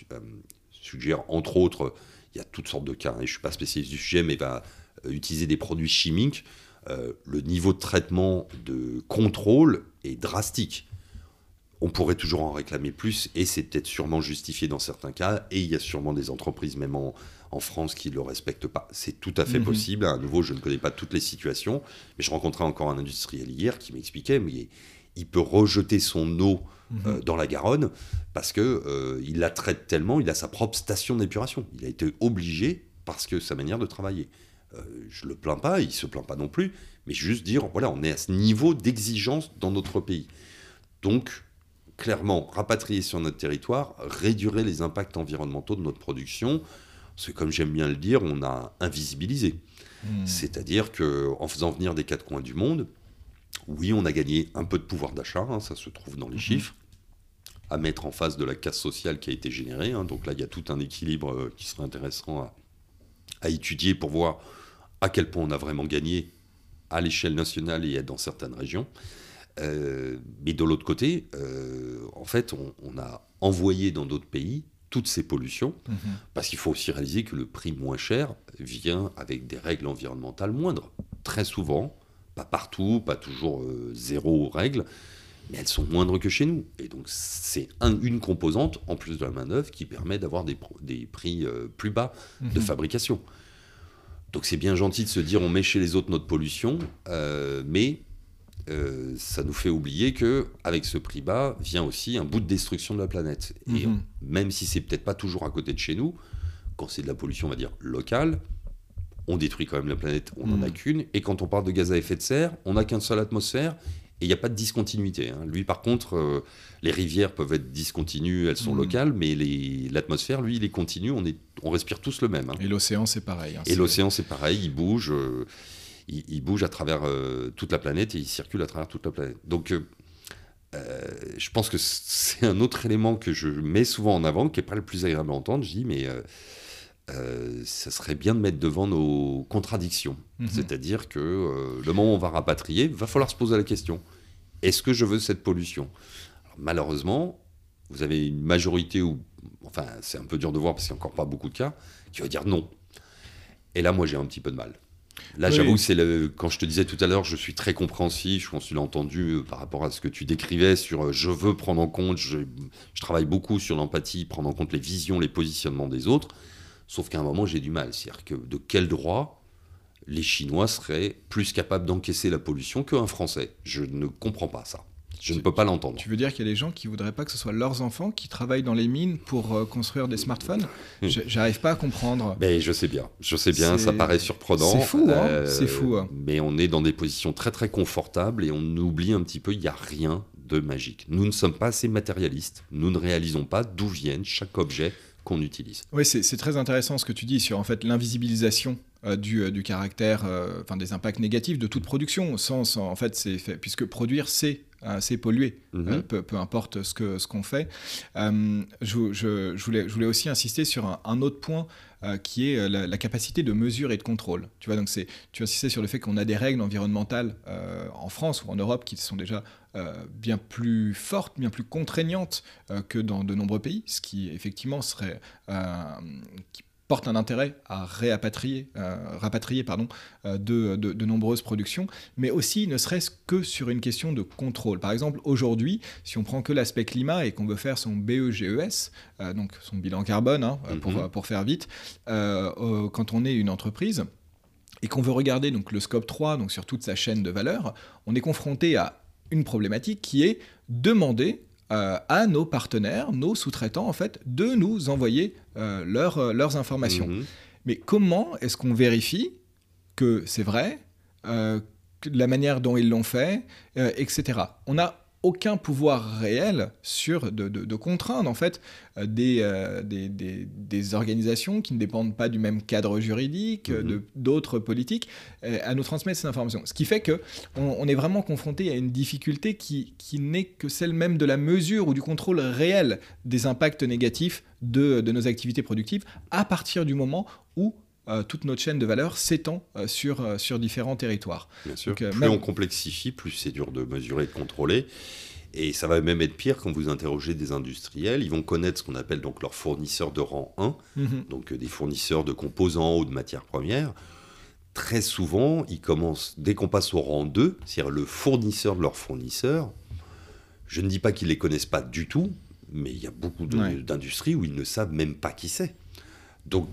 suggère entre autres, il y a toutes sortes de cas, hein, et je ne suis pas spécialiste du sujet, mais va utiliser des produits chimiques, le niveau de traitement de contrôle est drastique. On pourrait toujours en réclamer plus, et c'est peut-être sûrement justifié dans certains cas, et il y a sûrement des entreprises, même en France, qui ne le respectent pas. C'est tout à fait possible. À nouveau, je ne connais pas toutes les situations, mais je rencontrais encore un industriel hier qui m'expliquait, mais il peut rejeter son eau dans la Garonne, parce qu'il la traite tellement, il a sa propre station d'épuration. Il a été obligé, parce que sa manière de travailler. Je ne le plains pas, il ne se plaint pas non plus, mais juste dire, voilà, on est à ce niveau d'exigence dans notre pays. Donc, clairement, rapatrier sur notre territoire, réduirait les impacts environnementaux de notre production, parce que comme j'aime bien le dire, on a invisibilisé. C'est-à-dire qu'en faisant venir des 4 coins du monde, oui, on a gagné un peu de pouvoir d'achat, hein, ça se trouve dans les chiffres, à mettre en face de la casse sociale qui a été générée. Hein, donc là, il y a tout un équilibre qui serait intéressant à étudier pour voir à quel point on a vraiment gagné à l'échelle nationale et dans certaines régions. Mais de l'autre côté, en fait, on a envoyé dans d'autres pays toutes ces pollutions, parce qu'il faut aussi réaliser que le prix moins cher vient avec des règles environnementales moindres. Très souvent, pas partout, pas toujours zéro règle, mais elles sont moindres que chez nous. Et donc, c'est une composante, en plus de la main-d'œuvre, qui permet d'avoir des prix plus bas de fabrication. Donc, c'est bien gentil de se dire on met chez les autres notre pollution, mais ça nous fait oublier qu'avec ce prix bas vient aussi un bout de destruction de la planète. Et même si c'est peut-être pas toujours à côté de chez nous, quand c'est de la pollution, on va dire, locale, on détruit quand même la planète, on n'en a qu'une. Et quand on parle de gaz à effet de serre, on n'a qu'une seule atmosphère et il n'y a pas de discontinuité. Hein. Lui, par contre, les rivières peuvent être discontinues, elles sont locales, mais l'atmosphère, lui, il est continu, on respire tous le même. Hein. Et l'océan, c'est pareil. Hein, et l'océan, c'est pareil, il bouge. Il bouge à travers toute la planète et il circule à travers toute la planète. Donc, je pense que c'est un autre élément que je mets souvent en avant, qui n'est pas le plus agréable à entendre. Je dis, mais ça serait bien de mettre devant nos contradictions. C'est-à-dire que le moment où on va rapatrier, il va falloir se poser la question. Est-ce que je veux cette pollution ? Alors, malheureusement, vous avez une majorité, enfin, c'est un peu dur de voir parce qu'il n'y a encore pas beaucoup de cas, qui va dire non. Et là, moi, j'ai un petit peu de mal. Là, oui. J'avoue que quand je te disais tout à l'heure, je suis très compréhensif, je pense que tu l'as entendu par rapport à ce que tu décrivais sur je veux prendre en compte, je travaille beaucoup sur l'empathie, prendre en compte les visions, les positionnements des autres, sauf qu'à un moment, j'ai du mal. C'est-à-dire que de quel droit les Chinois seraient plus capables d'encaisser la pollution qu'un Français ? Je ne comprends pas ça. Je ne peux pas l'entendre. Tu veux dire qu'il y a des gens qui ne voudraient pas que ce soit leurs enfants qui travaillent dans les mines pour construire des smartphones ? J'arrive pas à comprendre. Mais je sais bien, ça paraît surprenant. C'est fou, c'est fou. Mais on est dans des positions très très confortables et on oublie un petit peu, il n'y a rien de magique. Nous ne sommes pas assez matérialistes, nous ne réalisons pas d'où viennent chaque objet, qu'on utilise. Oui, c'est très intéressant ce que tu dis sur en fait l'invisibilisation du caractère, enfin des impacts négatifs de toute production. En fait, puisque produire, c'est polluer, peu importe ce qu'on fait. Je voulais aussi insister sur un autre point qui est la capacité de mesure et de contrôle. Tu vois, donc tu insistais sur le fait qu'on a des règles environnementales en France ou en Europe qui sont déjà bien plus fortes, bien plus contraignantes que dans de nombreux pays, ce qui effectivement serait qui porte un intérêt à rapatrier de nombreuses productions, mais aussi ne serait-ce que sur une question de contrôle. Par exemple, aujourd'hui, si on prend que l'aspect climat et qu'on veut faire son BEGES, donc son bilan carbone, pour faire vite, quand on est une entreprise et qu'on veut regarder donc, le scope 3, donc sur toute sa chaîne de valeur, on est confronté à une problématique qui est demander à nos partenaires, nos sous-traitants, en fait, de nous envoyer leurs informations. Mais comment est-ce qu'on vérifie que c'est vrai, la manière dont ils l'ont fait, etc. On n'a aucun pouvoir réel de contraindre en fait des organisations qui ne dépendent pas du même cadre juridique, d'autres politiques, à nous transmettre ces informations. Ce qui fait qu'on est vraiment confronté à une difficulté qui n'est que celle même de la mesure ou du contrôle réel des impacts négatifs de nos activités productives à partir du moment où toute notre chaîne de valeur s'étend sur différents territoires. Bien sûr, donc, plus on complexifie, plus c'est dur de mesurer et de contrôler. Et ça va même être pire quand vous interrogez des industriels. Ils vont connaître ce qu'on appelle donc leurs fournisseurs de rang 1, donc des fournisseurs de composants ou de matières premières. Très souvent, ils commencent, dès qu'on passe au rang 2, c'est-à-dire le fournisseur de leur fournisseur, je ne dis pas qu'ils ne les connaissent pas du tout, mais il y a beaucoup d'industries où ils ne savent même pas qui c'est. Donc,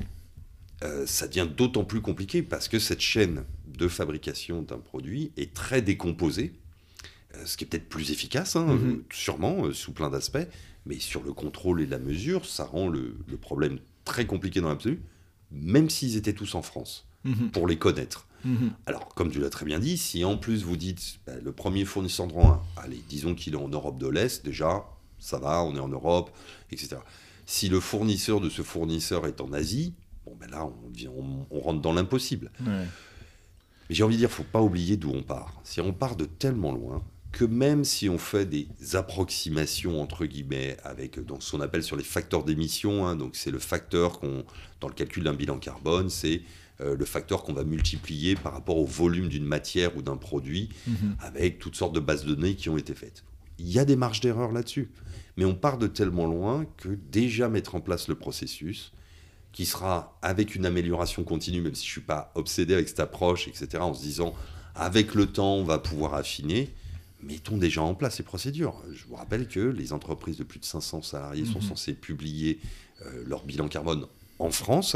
ça devient d'autant plus compliqué parce que cette chaîne de fabrication d'un produit est très décomposée, ce qui est peut-être plus efficace, sûrement, sous plein d'aspects, mais sur le contrôle et la mesure, ça rend le problème très compliqué dans l'absolu, même s'ils étaient tous en France, pour les connaître. Alors, comme tu l'as très bien dit, si en plus vous dites, le premier fournisseur de rang 1, allez, disons qu'il est en Europe de l'Est, déjà, ça va, on est en Europe, etc. Si le fournisseur de ce fournisseur est en Asie, bon, ben là, on rentre dans l'impossible. Mais j'ai envie de dire, il ne faut pas oublier d'où on part. Si on part de tellement loin que même si on fait des approximations, entre guillemets, avec dans ce qu'on appelle sur les facteurs d'émission, donc c'est le facteur dans le calcul d'un bilan carbone, c'est le facteur qu'on va multiplier par rapport au volume d'une matière ou d'un produit, avec toutes sortes de bases de données qui ont été faites. Il y a des marges d'erreur là-dessus. Mais on part de tellement loin que déjà mettre en place le processus, qui sera avec une amélioration continue, même si je ne suis pas obsédé avec cette approche, etc., en se disant, avec le temps, on va pouvoir affiner, mettons déjà en place ces procédures. Je vous rappelle que les entreprises de plus de 500 salariés sont censées publier leur bilan carbone en France.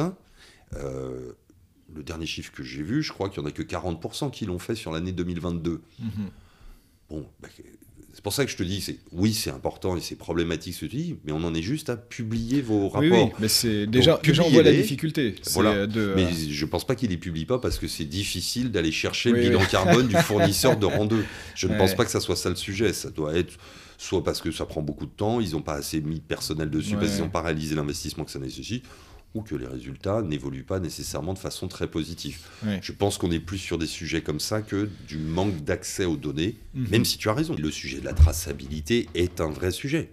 Le dernier chiffre que j'ai vu, je crois qu'il n'y en a que 40% qui l'ont fait sur l'année 2022. Bon, c'est pour ça que je te dis, oui, c'est important et c'est problématique ce que tu dis, mais on en est juste à publier vos rapports. Oui, mais c'est déjà on voit la difficulté. Voilà. Mais je ne pense pas qu'ils ne les publient pas parce que c'est difficile d'aller chercher le bilan carbone du fournisseur de rang 2. Je ne pense pas que ça soit ça le sujet. Ça doit être soit parce que ça prend beaucoup de temps, ils n'ont pas assez mis de personnel dessus, parce qu'ils n'ont pas réalisé l'investissement que ça nécessite, ou que les résultats n'évoluent pas nécessairement de façon très positive. Je pense qu'on est plus sur des sujets comme ça que du manque d'accès aux données, même si tu as raison. Le sujet de la traçabilité est un vrai sujet.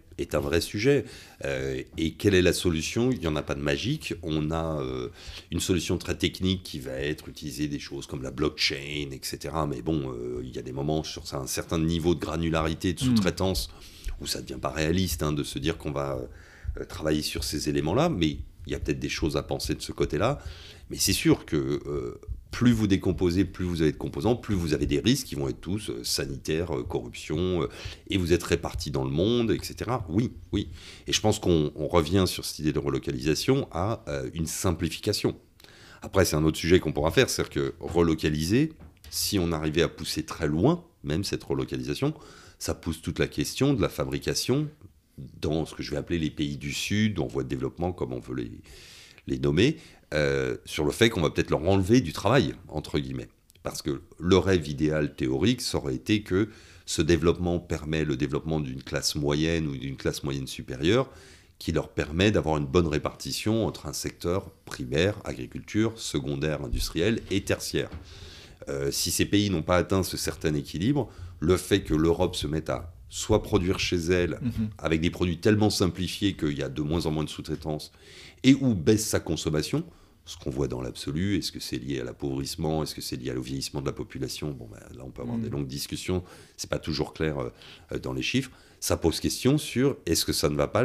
Et quelle est la solution ? Il n'y en a pas de magique. On a une solution très technique qui va être utiliser des choses comme la blockchain, etc. Mais bon, il y a des moments sur un certain niveau de granularité, de sous-traitance, où ça ne devient pas réaliste de se dire qu'on va travailler sur ces éléments-là, mais il y a peut-être des choses à penser de ce côté-là, mais c'est sûr que plus vous décomposez, plus vous avez de composants, plus vous avez des risques qui vont être tous sanitaires, corruption, et vous êtes répartis dans le monde, etc. Oui. Et je pense qu'on revient sur cette idée de relocalisation à une simplification. Après, c'est un autre sujet qu'on pourra faire, c'est-à-dire que relocaliser, si on arrivait à pousser très loin, même cette relocalisation, ça pousse toute la question de la fabrication dans ce que je vais appeler les pays du Sud, en voie de développement, comme on veut les nommer, sur le fait qu'on va peut-être leur enlever du travail, entre guillemets. Parce que le rêve idéal théorique, ça aurait été que ce développement permet le développement d'une classe moyenne ou d'une classe moyenne supérieure qui leur permet d'avoir une bonne répartition entre un secteur primaire, agriculture, secondaire, industriel et tertiaire. Si ces pays n'ont pas atteint ce certain équilibre, le fait que l'Europe se mette à soit produire chez elle avec des produits tellement simplifiés qu'il y a de moins en moins de sous-traitance, et ou baisse sa consommation, ce qu'on voit dans l'absolu, est-ce que c'est lié à l'appauvrissement, est-ce que c'est lié au vieillissement de la population, bon, là on peut avoir des longues discussions, c'est pas toujours clair dans les chiffres, ça pose question sur est-ce que ça ne va pas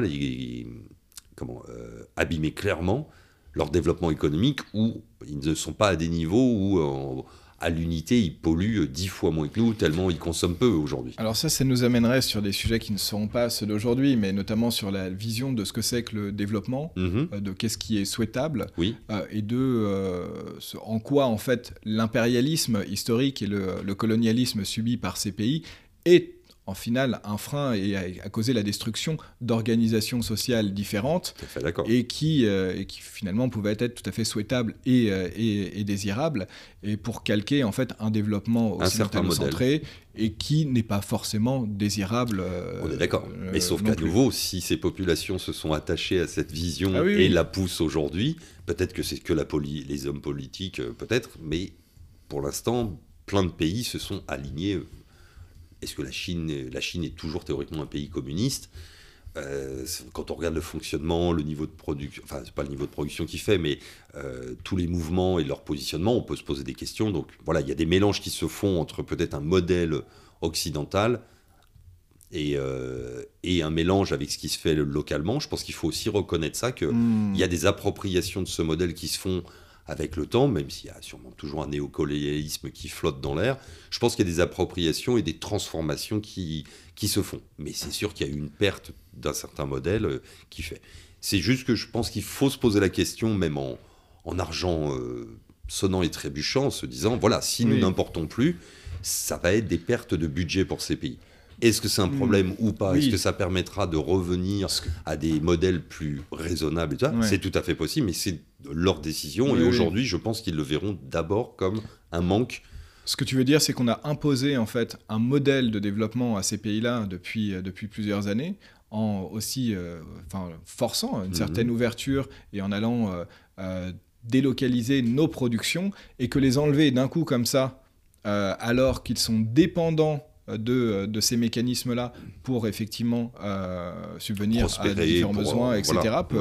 abîmer clairement leur développement économique, où ils ne sont pas à des niveaux où à l'unité, ils polluent 10 fois moins que nous, tellement ils consomment peu aujourd'hui. Alors ça nous amènerait sur des sujets qui ne seront pas ceux d'aujourd'hui, mais notamment sur la vision de ce que c'est que le développement, de qu'est-ce qui est souhaitable, et en quoi, en fait, l'impérialisme historique et le colonialisme subi par ces pays est en final un frein et a causé la destruction d'organisations sociales différentes et qui finalement pouvaient être tout à fait souhaitables et désirables, et pour calquer en fait un développement occidentalocentré et qui n'est pas forcément désirable. On est d'accord, mais sauf qu'à nouveau, si ces populations se sont attachées à cette vision la poussent aujourd'hui, peut-être que c'est que les hommes politiques, peut-être, mais pour l'instant, plein de pays se sont alignés. Est-ce que la Chine est toujours théoriquement un pays communiste ? Quand on regarde le fonctionnement, le niveau de production, enfin c'est pas le niveau de production qui fait, mais tous les mouvements et leur positionnement, on peut se poser des questions. Donc voilà, il y a des mélanges qui se font entre peut-être un modèle occidental et un mélange avec ce qui se fait localement. Je pense qu'il faut aussi reconnaître ça, qu'il y a des appropriations de ce modèle qui se font avec le temps, même s'il y a sûrement toujours un néocolonialisme qui flotte dans l'air. Je pense qu'il y a des appropriations et des transformations qui se font. Mais c'est sûr qu'il y a eu une perte d'un certain modèle qui fait. C'est juste que je pense qu'il faut se poser la question, même en argent sonnant et trébuchant, en se disant, voilà, si nous n'importons plus, ça va être des pertes de budget pour ces pays. Est-ce que c'est un problème ou pas ? Est-ce que ça permettra de revenir à des modèles plus raisonnables et tout ça ? C'est tout à fait possible, mais c'est leur décision. Et aujourd'hui, je pense qu'ils le verront d'abord comme un manque. Ce que tu veux dire, c'est qu'on a imposé en fait un modèle de développement à ces pays-là depuis plusieurs années, en aussi forçant une certaine ouverture et en allant délocaliser nos productions, et que les enlever d'un coup comme ça, alors qu'ils sont dépendants de ces mécanismes-là pour effectivement subvenir à différents besoins, etc.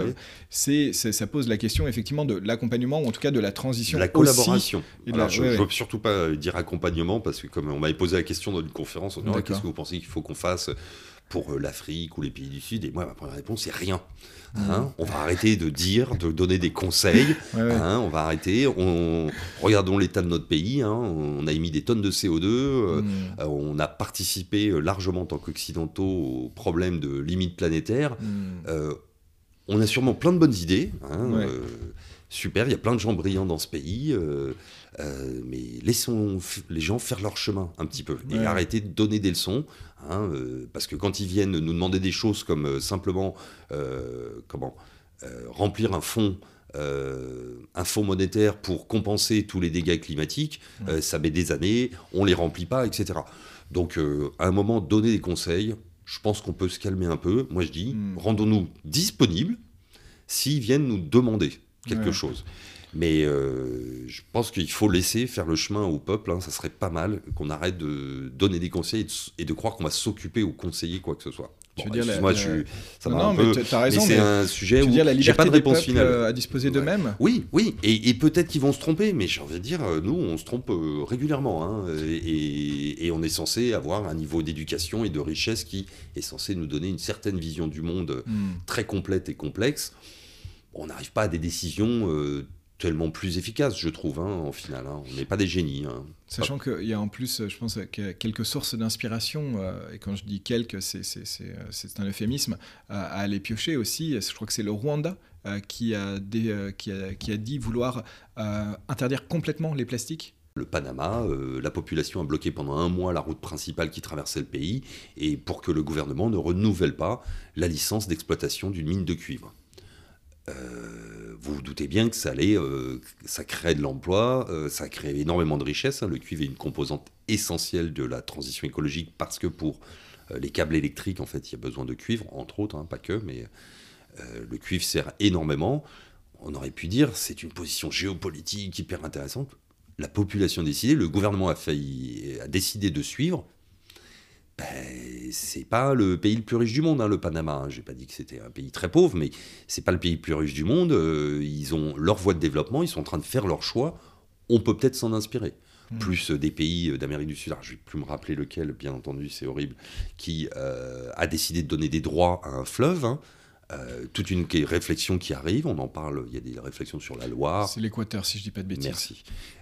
Ça pose la question effectivement de l'accompagnement, ou en tout cas de la transition. La collaboration. Je ne veux surtout pas dire accompagnement, parce que comme on m'avait posé la question dans une conférence, on me dit qu'est-ce que vous pensez qu'il faut qu'on fasse pour l'Afrique ou les pays du Sud, et moi ma première réponse c'est rien. On va arrêter de donner des conseils, on va arrêter, regardons l'état de notre pays, on a émis des tonnes de CO2, on a participé largement en tant qu'occidentaux au problème de limite planétaire, on a sûrement plein de bonnes idées, super, il y a plein de gens brillants dans ce pays, mais laissons les gens faire leur chemin un petit peu, et arrêter de donner des leçons, parce que quand ils viennent nous demander des choses comme simplement remplir un fonds monétaire pour compenser tous les dégâts climatiques, ça met des années, on les remplit pas, etc. Donc à un moment, donner des conseils, je pense qu'on peut se calmer un peu. Moi je dis, rendons-nous disponibles s'ils viennent nous demander quelque chose. Mais je pense qu'il faut laisser faire le chemin au peuple, ça serait pas mal qu'on arrête de donner des conseils et de croire qu'on va s'occuper ou conseiller quoi que ce soit. Excuse-moi, ça va un peu, mais c'est un sujet où j'ai pas de réponse finale. À disposer d'eux-mêmes. Oui, et peut-être qu'ils vont se tromper, mais j'ai envie de dire, nous, on se trompe régulièrement, et on est censé avoir un niveau d'éducation et de richesse qui est censé nous donner une certaine vision du monde très complète et complexe. On n'arrive pas à des décisions tellement plus efficaces, je trouve, en final. On n'est pas des génies. Sachant qu'il y a en plus, je pense, quelques sources d'inspiration, et quand je dis quelques, c'est un euphémisme, à aller piocher aussi. Je crois que c'est le Rwanda qui a dit vouloir interdire complètement les plastiques. Le Panama, la population a bloqué pendant 1 mois la route principale qui traversait le pays, et pour que le gouvernement ne renouvelle pas la licence d'exploitation d'une mine de cuivre. Vous vous doutez bien que ça crée de l'emploi, ça crée énormément de richesses. Le cuivre est une composante essentielle de la transition écologique, parce que pour les câbles électriques, en fait, il y a besoin de cuivre, entre autres, pas que, mais Le cuivre sert énormément. On aurait pu dire c'est une position géopolitique hyper intéressante. La population a décidé, le gouvernement a décidé de suivre. C'est pas le pays le plus riche du monde, hein, le Panama. J'ai pas dit que c'était un pays très pauvre, mais c'est pas le pays le plus riche du monde. Ils ont leur voie de développement, ils sont en train de faire leur choix. On peut peut-être s'en inspirer. Plus des pays d'Amérique du Sud, alors je vais plus me rappeler lequel, bien entendu, c'est horrible, qui a décidé de donner des droits à un fleuve. Hein. Toute une réflexion qui arrive, on en parle, il y a des réflexions sur la Loire. C'est l'Équateur, si je dis pas de bêtises. Merci.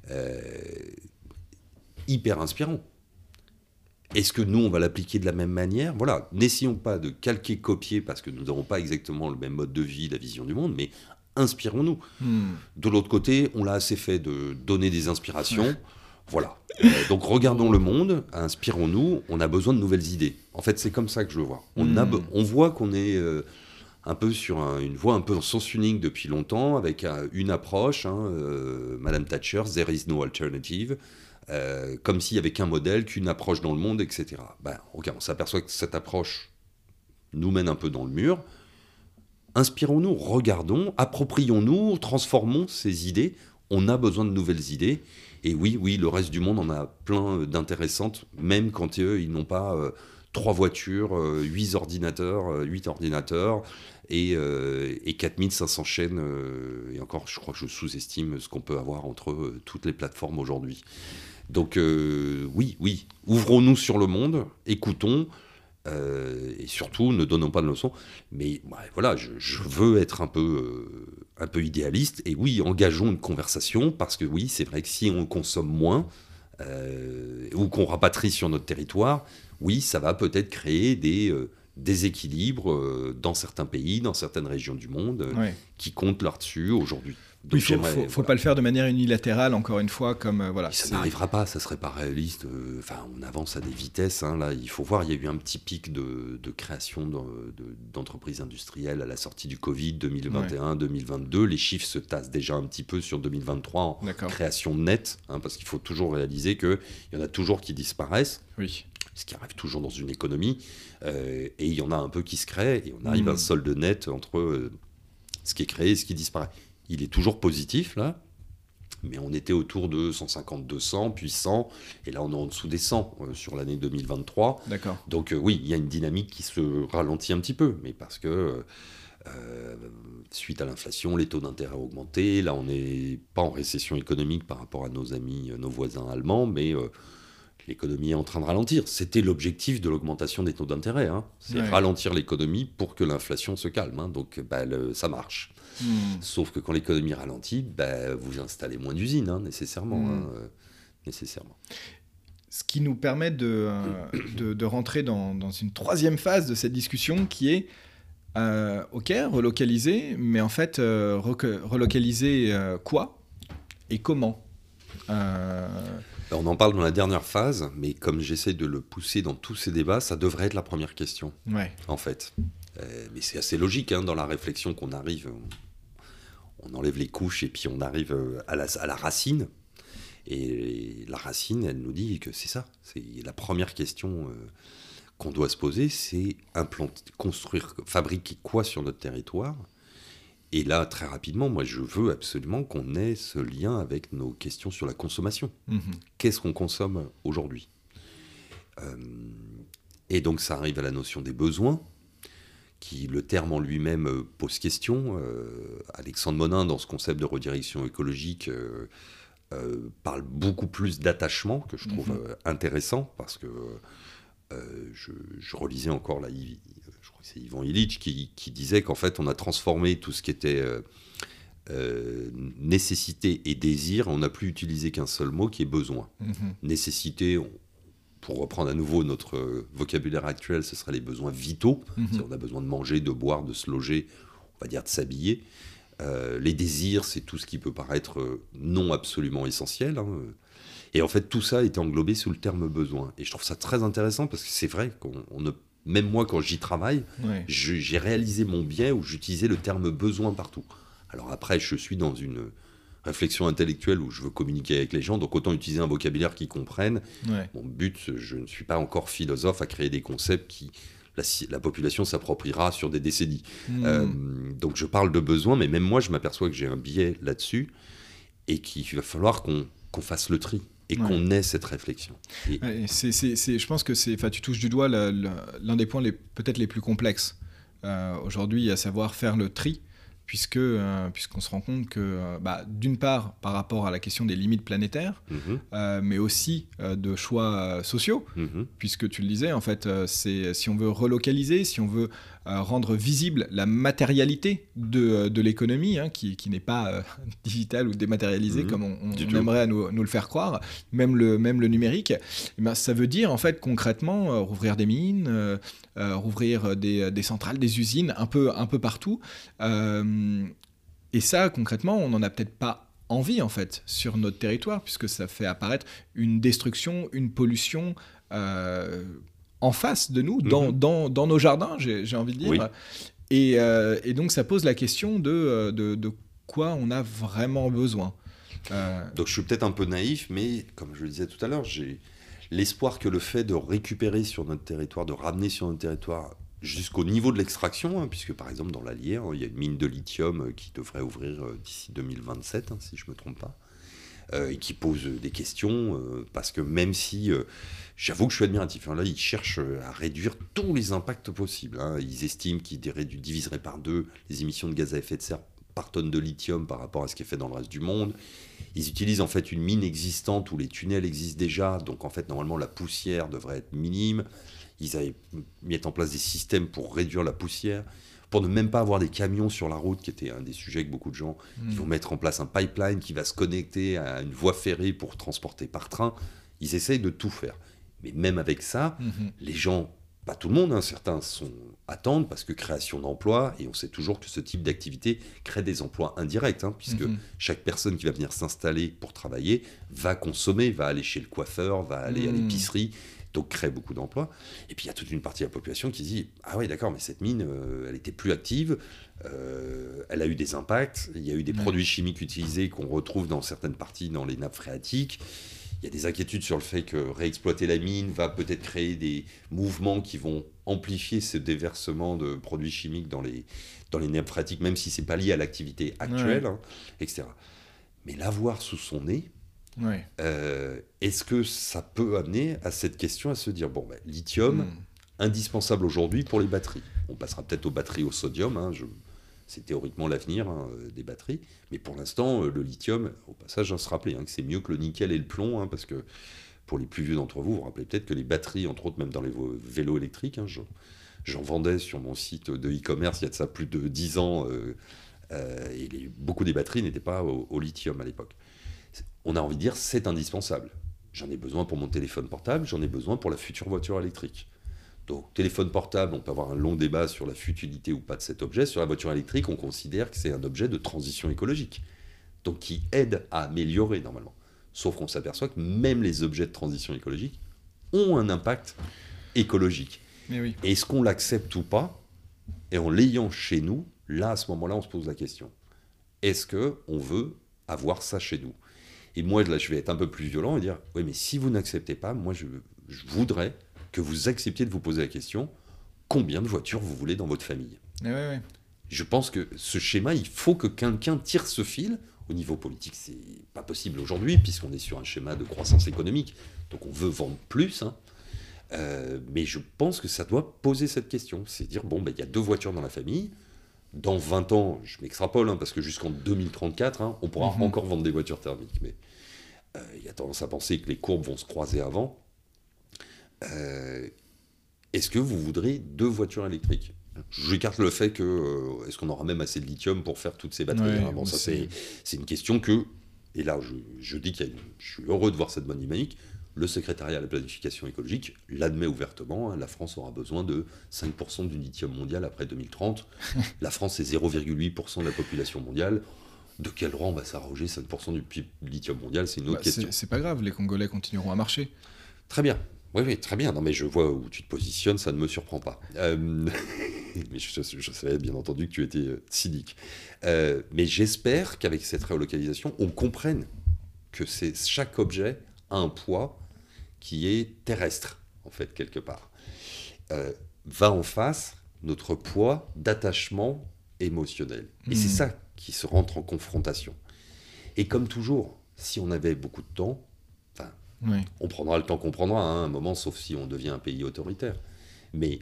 Hyper inspirant. Est-ce que nous, on va l'appliquer de la même manière ? Voilà, n'essayons pas de calquer, copier, parce que nous n'avons pas exactement le même mode de vie, la vision du monde, mais inspirons-nous. De l'autre côté, on l'a assez fait de donner des inspirations. Ouais. Voilà. Donc regardons le monde, inspirons-nous, on a besoin de nouvelles idées. En fait, c'est comme ça que je le vois. On voit qu'on est un peu sur une voie un peu en sens unique depuis longtemps, avec une approche, Madame Thatcher, there is no alternative. Comme s'il n'y avait qu'un modèle, qu'une approche dans le monde, etc. On s'aperçoit que cette approche nous mène un peu dans le mur. Inspirons-nous, regardons, approprions-nous, transformons ces idées. On a besoin de nouvelles idées. Et oui, le reste du monde en a plein d'intéressantes, même quand ils n'ont pas 3 voitures, 8 ordinateurs et 4500 chaînes. Et encore, je crois que je sous-estime ce qu'on peut avoir entre toutes les plateformes aujourd'hui. Donc oui, ouvrons-nous sur le monde, écoutons, et surtout ne donnons pas de leçons. Mais voilà, je veux être un peu idéaliste, et oui, engageons une conversation, parce que oui, c'est vrai que si on consomme moins, ou qu'on rapatrie sur notre territoire, oui, ça va peut-être créer des déséquilibres dans certains pays, dans certaines régions du monde, qui comptent là-dessus aujourd'hui. Donc il ne faut pas le faire de manière unilatérale, encore une fois, comme voilà. Ça n'arrivera pas, ça ne serait pas réaliste. On avance à des vitesses. Là, il faut voir, il y a eu un petit pic de création d'entreprises industrielles à la sortie du Covid 2021-2022. Les chiffres se tassent déjà un petit peu sur 2023 en création nette, parce qu'il faut toujours réaliser qu'il y en a toujours qui disparaissent. Oui. Ce qui arrive toujours dans une économie. Et il y en a un peu qui se créent, et on arrive à un solde net entre ce qui est créé et ce qui disparaît. Il est toujours positif, là, mais on était autour de 150, 200, puis 100, et là on est en dessous des 100 sur l'année 2023. D'accord. Donc oui, il y a une dynamique qui se ralentit un petit peu, mais parce que suite à l'inflation, les taux d'intérêt ont augmenté. Là, on n'est pas en récession économique par rapport à nos amis, nos voisins allemands, mais l'économie est en train de ralentir. C'était l'objectif de l'augmentation des taux d'intérêt. C'est ralentir l'économie pour que l'inflation se calme. Donc ça marche. Sauf que quand l'économie ralentit, vous installez moins d'usines, nécessairement. Nécessairement. Ce qui nous permet de rentrer dans une troisième phase de cette discussion qui est relocaliser, mais en fait, relocaliser quoi et comment On en parle dans la dernière phase, mais comme j'essaie de le pousser dans tous ces débats, ça devrait être la première question, en fait. Mais c'est assez logique, dans la réflexion qu'on arrive, on enlève les couches et puis on arrive à la racine. Et la racine, elle nous dit que c'est ça. C'est la première question qu'on doit se poser, c'est construire, fabriquer quoi sur notre territoire. Et là, très rapidement, moi, je veux absolument qu'on ait ce lien avec nos questions sur la consommation. Qu'est-ce qu'on consomme aujourd'hui ? Et donc, ça arrive à la notion des besoins, qui, le terme en lui-même, pose question. Alexandre Monin, dans ce concept de redirection écologique, parle beaucoup plus d'attachement, que je trouve intéressant, parce que je relisais encore là, je crois que c'est Ivan Illich qui disait qu'en fait on a transformé tout ce qui était nécessité et désir, on n'a plus utilisé qu'un seul mot qui est besoin. Nécessité, pour reprendre à nouveau notre vocabulaire actuel, ce serait les besoins vitaux. Si on a besoin de manger, de boire, de se loger, on va dire de s'habiller. Les désirs, c'est tout ce qui peut paraître non absolument essentiel. Et en fait, tout ça était englobé sous le terme besoin. Et je trouve ça très intéressant parce que c'est vrai même moi, quand j'y travaille, j'ai réalisé mon biais où j'utilisais le terme besoin partout. Alors après, je suis dans une réflexion intellectuelle où je veux communiquer avec les gens, donc autant utiliser un vocabulaire qu'ils comprennent. Mon but, je ne suis pas encore philosophe à créer des concepts qui la population s'appropriera sur des décennies. Donc je parle de besoin, mais même moi, je m'aperçois que j'ai un biais là-dessus et qu'il va falloir qu'on fasse le tri et qu'on ait cette réflexion. Je pense que tu touches du doigt l'un des points peut-être les plus complexes aujourd'hui, à savoir faire le tri. Puisqu'on se rend compte que, d'une part, par rapport à la question des limites planétaires, mais aussi de choix sociaux, puisque tu le disais, en fait, si on veut relocaliser, si on veut rendre visible la matérialité de l'économie, qui n'est pas digitale ou dématérialisée comme on aimerait nous le faire croire, même le numérique, ça veut dire en fait concrètement rouvrir des mines, rouvrir des centrales, des usines un peu partout. Et ça, concrètement, on n'en a peut-être pas envie, en fait, sur notre territoire, puisque ça fait apparaître une destruction, une pollution en face de nous, dans nos jardins, j'ai envie de dire. Oui. Et donc, ça pose la question de quoi on a vraiment besoin. Donc, je suis peut-être un peu naïf, mais comme je le disais tout à l'heure, j'ai l'espoir que le fait de récupérer sur notre territoire, de ramener sur notre territoire jusqu'au niveau de l'extraction, puisque par exemple dans l'Allier, il y a une mine de lithium qui devrait ouvrir d'ici 2027, si je ne me trompe pas, et qui pose des questions, parce que même si, j'avoue que je suis admiratif, là ils cherchent à réduire tous les impacts possibles, ils estiment qu'ils diviseraient par 2 les émissions de gaz à effet de serre par tonne de lithium par rapport à ce qui est fait dans le reste du monde. Ils utilisent en fait une mine existante où les tunnels existent déjà, donc en fait normalement la poussière devrait être minime. Ils avaient mis en place des systèmes pour réduire la poussière, pour ne même pas avoir des camions sur la route, qui était un des sujets que beaucoup de gens ils vont mettre en place un pipeline qui va se connecter à une voie ferrée pour transporter par train. Ils essayent de tout faire. Mais même avec ça, les gens, pas tout le monde, certains attendent parce que création d'emplois, et on sait toujours que ce type d'activité crée des emplois indirects, puisque chaque personne qui va venir s'installer pour travailler va consommer, va aller chez le coiffeur, va aller à l'épicerie, donc crée beaucoup d'emplois. Et puis il y a toute une partie de la population qui se dit « Ah oui, d'accord, mais cette mine, elle était plus active, elle a eu des impacts, il y a eu des produits chimiques utilisés qu'on retrouve dans certaines parties dans les nappes phréatiques. Il y a des inquiétudes sur le fait que réexploiter la mine va peut-être créer des mouvements qui vont amplifier ce déversement de produits chimiques dans les nappes phréatiques, même si ce n'est pas lié à l'activité actuelle, etc. » Mais l'avoir sous son nez, est-ce que ça peut amener à cette question, à se dire, lithium, indispensable aujourd'hui pour les batteries. On passera peut-être aux batteries au sodium, c'est théoriquement l'avenir des batteries, mais pour l'instant, le lithium, au passage, on se rappeler que c'est mieux que le nickel et le plomb, parce que pour les plus vieux d'entre vous, vous vous rappelez peut-être que les batteries, entre autres même dans les vélos électriques, j'en vendais sur mon site de e-commerce il y a de ça plus de 10 ans, et beaucoup des batteries n'étaient pas au lithium à l'époque. On a envie de dire, c'est indispensable. J'en ai besoin pour mon téléphone portable, j'en ai besoin pour la future voiture électrique. Donc, téléphone portable, on peut avoir un long débat sur la futilité ou pas de cet objet. Sur la voiture électrique, on considère que c'est un objet de transition écologique, donc qui aide à améliorer normalement. Sauf qu'on s'aperçoit que même les objets de transition écologique ont un impact écologique. Mais oui. Et est-ce qu'on l'accepte ou pas? Et en l'ayant chez nous, là, à ce moment-là, on se pose la question. Est-ce qu'on veut avoir ça chez nous? Et moi, là, je vais être un peu plus violent et dire, oui, mais si vous n'acceptez pas, moi, je voudrais que vous acceptiez de vous poser la question, combien de voitures vous voulez dans votre famille? Ouais. Je pense que ce schéma, il faut que quelqu'un tire ce fil. Au niveau politique, c'est pas possible aujourd'hui, puisqu'on est sur un schéma de croissance économique, donc on veut vendre plus, mais je pense que ça doit poser cette question, c'est dire, il y a 2 voitures dans la famille, dans 20 ans, je m'extrapole, parce que jusqu'en 2034, on pourra encore vendre des voitures thermiques, mais il y a tendance à penser que les courbes vont se croiser avant. Est-ce que vous voudrez 2 voitures électriques? J'écarte le fait que est-ce qu'on aura même assez de lithium pour faire toutes ces batteries? Ça c'est une question que, et là je dis je suis heureux de voir cette bonne dynamique. Le secrétariat à la planification écologique l'admet ouvertement, la France aura besoin de 5% du lithium mondial après 2030. La France c'est 0,8% de la population mondiale. De quel droit on va s'arroger 5% du lithium mondial? C'est une autre question. C'est pas grave, les Congolais continueront à marcher. Très bien. Oui, très bien. Non, mais je vois où tu te positionnes, ça ne me surprend pas. Mais je savais bien entendu que tu étais cynique. Mais j'espère qu'avec cette relocalisation, on comprenne que chaque objet a un poids qui est terrestre, en fait, quelque part. va en face notre poids d'attachement émotionnel. Et c'est ça qui se rentre en confrontation. Et comme toujours, si on avait beaucoup de temps, Oui. on prendra le temps qu'on prendra à un moment, sauf si on devient un pays autoritaire. Mais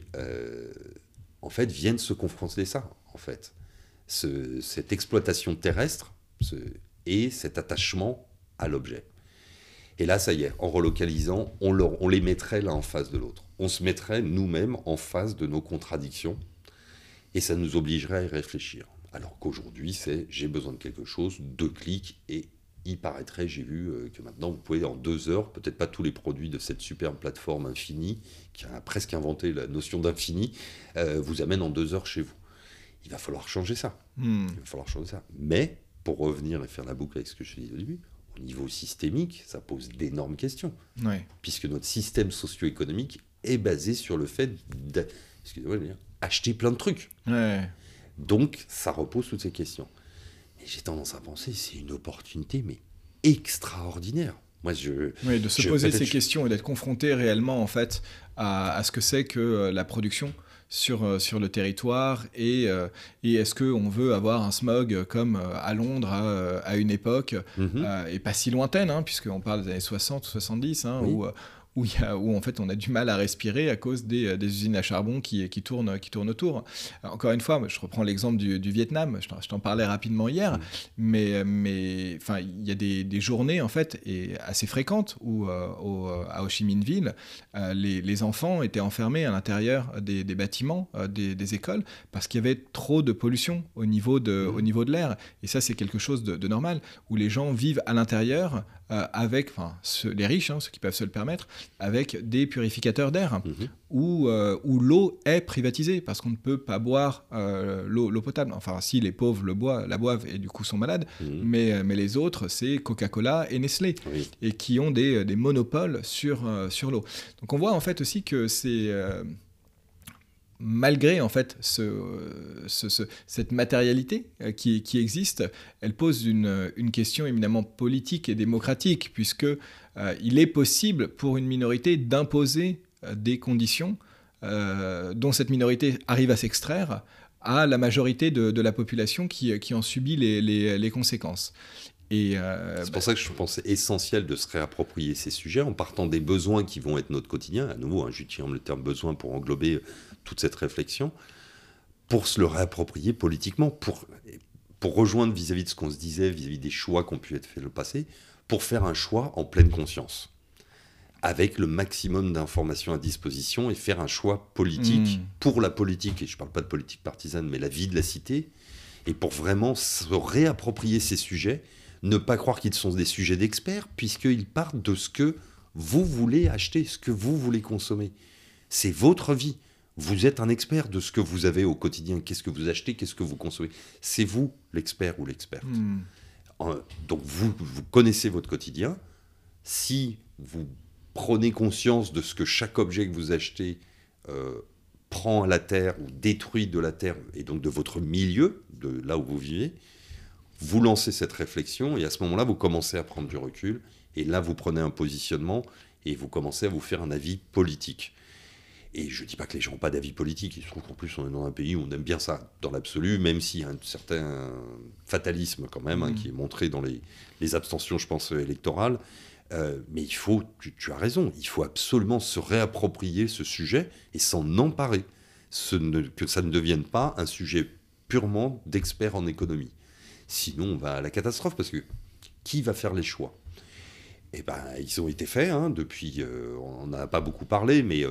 en fait, viennent se confronter ça, en fait. Cette exploitation terrestre et cet attachement à l'objet. Et là, ça y est, en relocalisant, on les mettrait l'un en face de l'autre. On se mettrait nous-mêmes en face de nos contradictions et ça nous obligerait à y réfléchir. Alors qu'aujourd'hui, c'est j'ai besoin de quelque chose, 2 clics et il paraîtrait, j'ai vu que maintenant vous pouvez en 2 heures, peut-être pas tous les produits de cette superbe plateforme Infini, qui a presque inventé la notion d'infini, vous amène en 2 heures chez vous. Il va falloir changer ça. Il va falloir changer ça. Mais, pour revenir et faire la boucle avec ce que je disais au début, au niveau systémique, ça pose d'énormes questions. Oui. Puisque notre système socio-économique est basé sur le fait d'acheter plein de trucs. Ouais. Donc, ça repose toutes ces questions. Et j'ai tendance à penser, c'est une opportunité, mais extraordinaire. Moi, Oui, de se poser ces questions et d'être confronté réellement en fait à ce que c'est que la production sur le territoire et est-ce qu'on veut avoir un smog comme à Londres à une époque et pas si lointaine, hein, puisqu'on parle des années 60 ou 70, hein, Oui. où en fait on a du mal à respirer à cause des usines à charbon qui tournent autour. Alors, encore une fois, je reprends l'exemple du Vietnam, je t'en parlais rapidement hier, mais enfin, il y a des journées en fait et assez fréquentes où à Ho Chi Minh Ville, les enfants étaient enfermés à l'intérieur des bâtiments des écoles parce qu'il y avait trop de pollution au niveau de l'air. Et ça, c'est quelque chose de normal, où les gens vivent à l'intérieur avec, les riches, hein, ceux qui peuvent se le permettre, avec des purificateurs d'air, où l'eau est privatisée, parce qu'on ne peut pas boire l'eau potable. Enfin, si les pauvres la boivent et du coup sont malades, mais les autres, c'est Coca-Cola et Nestlé, et qui ont des monopoles sur l'eau. Donc on voit en fait aussi que c'est... malgré en fait cette matérialité qui existe, elle pose une question éminemment politique et démocratique, puisque il est possible pour une minorité d'imposer des conditions dont cette minorité arrive à s'extraire à la majorité de la population qui en subit les conséquences. C'est pour ça que je pense essentiel de se réapproprier ces sujets en partant des besoins qui vont être notre quotidien. À nouveau, j'utilise le terme besoin pour englober toute cette réflexion, pour se le réapproprier politiquement, pour rejoindre vis-à-vis de ce qu'on se disait, vis-à-vis des choix qui ont pu être faits dans le passé, pour faire un choix en pleine conscience, avec le maximum d'informations à disposition et faire un choix politique pour la politique, et je ne parle pas de politique partisane, mais la vie de la cité, et pour vraiment se réapproprier ces sujets, ne pas croire qu'ils sont des sujets d'experts, puisqu'ils partent de ce que vous voulez acheter, ce que vous voulez consommer. C'est votre vie. Vous êtes un expert de ce que vous avez au quotidien. Qu'est-ce que vous achetez, qu'est-ce que vous consommez. C'est vous l'expert ou l'experte. Donc vous connaissez votre quotidien. Si vous prenez conscience de ce que chaque objet que vous achetez prend à la terre ou détruit de la terre, et donc de votre milieu, de là où vous vivez, vous lancez cette réflexion et à ce moment-là, vous commencez à prendre du recul et là, vous prenez un positionnement et vous commencez à vous faire un avis politique. Et je ne dis pas que les gens n'ont pas d'avis politique, il se trouve qu'en plus on est dans un pays où on aime bien ça, dans l'absolu, même s'il y a un certain fatalisme quand même, hein, qui est montré dans les abstentions, je pense, électorales. Mais il faut, tu as raison, il faut absolument se réapproprier ce sujet et s'en emparer, que ça ne devienne pas un sujet purement d'experts en économie. Sinon, on va à la catastrophe, parce que qui va faire les choix ? Eh ben, ils ont été faits, hein, depuis, on n'en a pas beaucoup parlé, mais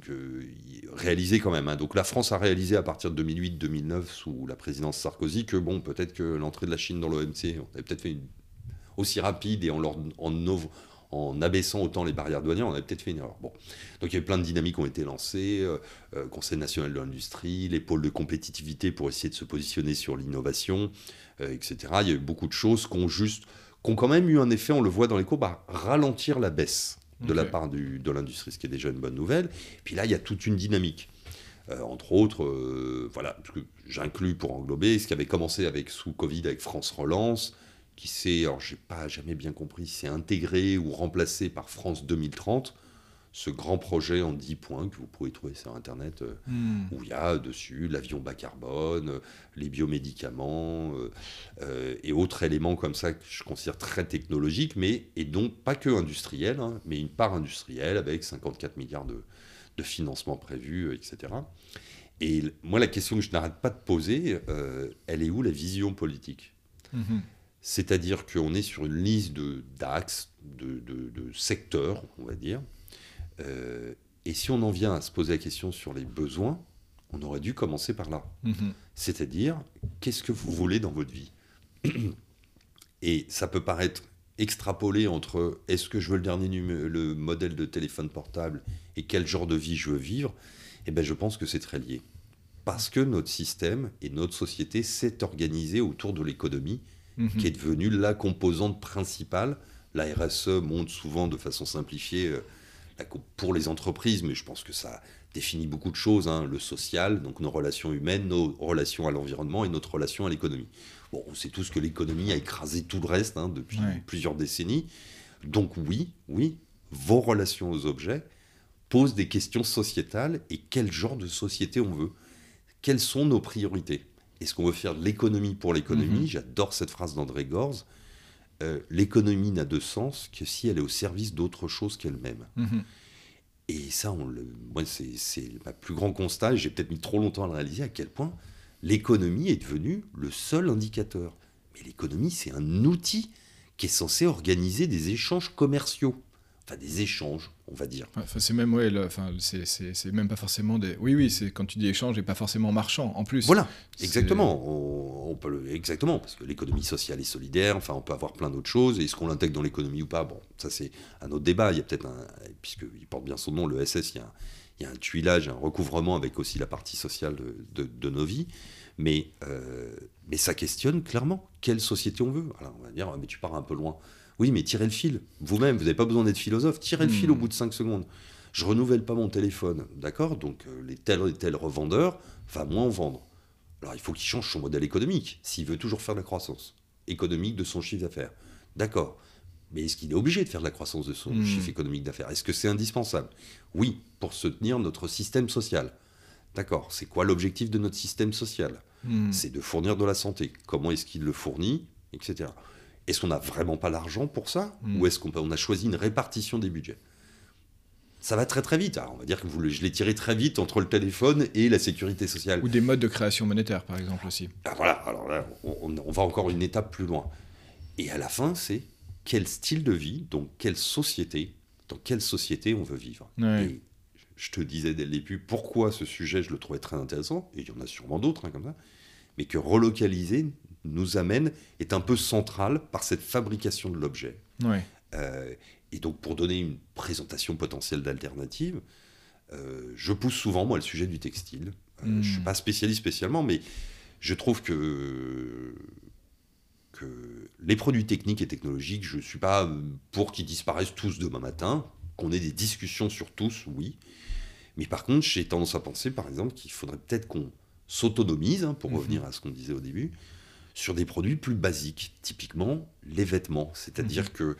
réalisés quand même. Hein. Donc la France a réalisé à partir de 2008-2009, sous la présidence Sarkozy, que bon, peut-être que l'entrée de la Chine dans l'OMC, on avait peut-être fait aussi rapide et en abaissant autant les barrières douanières, on avait peut-être fait une erreur. Bon. Donc il y a eu plein de dynamiques qui ont été lancées, Conseil national de l'industrie, les pôles de compétitivité pour essayer de se positionner sur l'innovation, etc. Il y a eu beaucoup de choses qui ont quand même eu un effet, on le voit dans les courbes, à ralentir la baisse de la part de l'industrie, ce qui est déjà une bonne nouvelle. Et puis là, il y a toute une dynamique. Entre autres, voilà, j'inclus pour englober ce qui avait commencé sous Covid avec France Relance, qui s'est, alors j'ai pas jamais bien compris, s'est intégré ou remplacé par France 2030. ce grand projet en 10 points que vous pouvez trouver sur Internet, où il y a dessus l'avion bas carbone, les biomédicaments et autres éléments comme ça que je considère très technologiques, et donc pas que industriels, hein, mais une part industrielle avec 54 milliards de financements prévus, etc. Et moi, la question que je n'arrête pas de poser, elle est où la vision politique ? C'est-à-dire qu'on est sur une liste d'axes, de secteurs, on va dire. Et si on en vient à se poser la question sur les besoins, on aurait dû commencer par là. C'est-à-dire, qu'est-ce que vous voulez dans votre vie ? Et ça peut paraître extrapolé entre est-ce que je veux le modèle de téléphone portable et quel genre de vie je veux vivre ? Eh bien, je pense que c'est très lié. Parce que notre système et notre société s'est organisée autour de l'économie, qui est devenue la composante principale. La RSE montre souvent de façon simplifiée pour les entreprises, mais je pense que ça définit beaucoup de choses, hein, le social, donc nos relations humaines, nos relations à l'environnement et notre relation à l'économie. Bon, on sait tous que l'économie a écrasé tout le reste depuis plusieurs décennies. Donc oui, vos relations aux objets posent des questions sociétales et quel genre de société on veut. Quelles sont nos priorités ? Est-ce qu'on veut faire de l'économie pour l'économie ? J'adore cette phrase d'André Gorz. L'économie n'a de sens que si elle est au service d'autre chose qu'elle-même. Et ça, moi, c'est ma plus grand constat, et j'ai peut-être mis trop longtemps à le réaliser, à quel point l'économie est devenue le seul indicateur. Mais l'économie, c'est un outil qui est censé organiser des échanges commerciaux. Enfin, des échanges, on va dire. Enfin, c'est même, c'est même pas forcément des... Oui, c'est quand tu dis échange et pas forcément marchand, en plus. Voilà, exactement. Exactement, parce que l'économie sociale et solidaire, enfin, on peut avoir plein d'autres choses. Et est-ce qu'on l'intègre dans l'économie ou pas ? Bon, ça, c'est un autre débat. Il y a peut-être puisqu'il porte bien son nom, le SS, il y a un tuilage, un recouvrement avec aussi la partie sociale de nos vies. Mais ça questionne clairement quelle société on veut. Alors, on va dire, mais tu pars un peu loin. Oui, mais tirez le fil. Vous-même, vous n'avez pas besoin d'être philosophe. Tirez le fil au bout de 5 secondes. Je renouvelle pas mon téléphone, d'accord ? Donc, les tels revendeur va moins en vendre. Alors, il faut qu'il change son modèle économique, s'il veut toujours faire de la croissance économique de son chiffre d'affaires. D'accord. Mais est-ce qu'il est obligé de faire de la croissance de son chiffre économique d'affaires ? Est-ce que c'est indispensable ? Oui, pour soutenir notre système social. D'accord. C'est quoi l'objectif de notre système social ? C'est de fournir de la santé. Comment est-ce qu'il le fournit ? Etc. Est-ce qu'on n'a vraiment pas l'argent pour ça ? Ou est-ce qu'on a choisi une répartition des budgets ? Ça va très très vite. Alors, on va dire que je l'ai tiré très vite entre le téléphone et la sécurité sociale. Ou des modes de création monétaire, par exemple, aussi. Ah, voilà, alors là, on va encore une étape plus loin. Et à la fin, c'est quel style de vie, dans quelle société on veut vivre. Et je te disais dès le début, pourquoi ce sujet, je le trouvais très intéressant, et il y en a sûrement d'autres comme ça, mais que relocaliser est un peu central par cette fabrication de l'objet. Et donc, pour donner une présentation potentielle d'alternative, je pousse souvent, moi, le sujet du textile. Je ne suis pas spécialiste spécialement, mais je trouve que les produits techniques et technologiques, je ne suis pas pour qu'ils disparaissent tous demain matin, qu'on ait des discussions sur tous, oui. Mais par contre, j'ai tendance à penser, par exemple, qu'il faudrait peut-être qu'on s'autonomise, pour revenir à ce qu'on disait au début, sur des produits plus basiques, typiquement les vêtements. C'est-à-dire que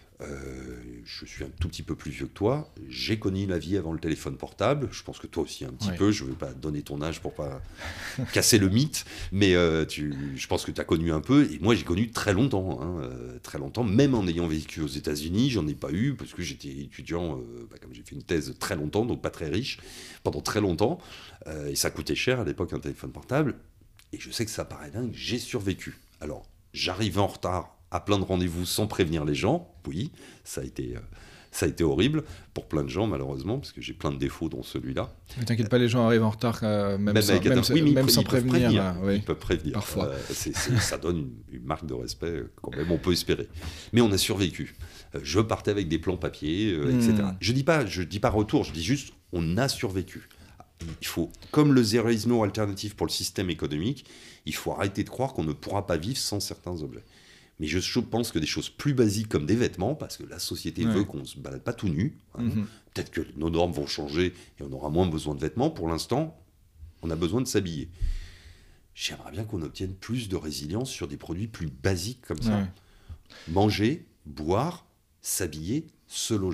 je suis un tout petit peu plus vieux que toi, j'ai connu la vie avant le téléphone portable, je pense que toi aussi un petit peu, je ne veux pas donner ton âge pour pas casser le mythe, mais je pense que tu as connu un peu, et moi j'ai connu très longtemps, très longtemps, même en ayant vécu aux États-Unis, j'en ai pas eu, parce que j'étais étudiant, comme j'ai fait une thèse très longtemps, donc pas très riche, pendant très longtemps, et ça coûtait cher à l'époque un téléphone portable, et je sais que ça paraît dingue, j'ai survécu. Alors, j'arrive en retard à plein de rendez-vous sans prévenir les gens. Oui, ça a été horrible pour plein de gens, malheureusement, parce que j'ai plein de défauts dans celui-là. Ne t'inquiète pas, les gens arrivent en retard, même sans prévenir. Ils peuvent prévenir. Parfois. Ça donne une marque de respect, quand même, on peut espérer. Mais on a survécu. Je partais avec des plans papier, etc. Je dis pas retour, je dis juste on a survécu. Il faut, comme le zero is no alternative pour le système économique, il faut arrêter de croire qu'on ne pourra pas vivre sans certains objets. Mais je pense que des choses plus basiques comme des vêtements, parce que la société veut qu'on ne se balade pas tout nu, peut-être que nos normes vont changer et on aura moins besoin de vêtements. Pour l'instant, on a besoin de s'habiller. J'aimerais bien qu'on obtienne plus de résilience sur des produits plus basiques comme ça. Manger, boire, s'habiller, se loger.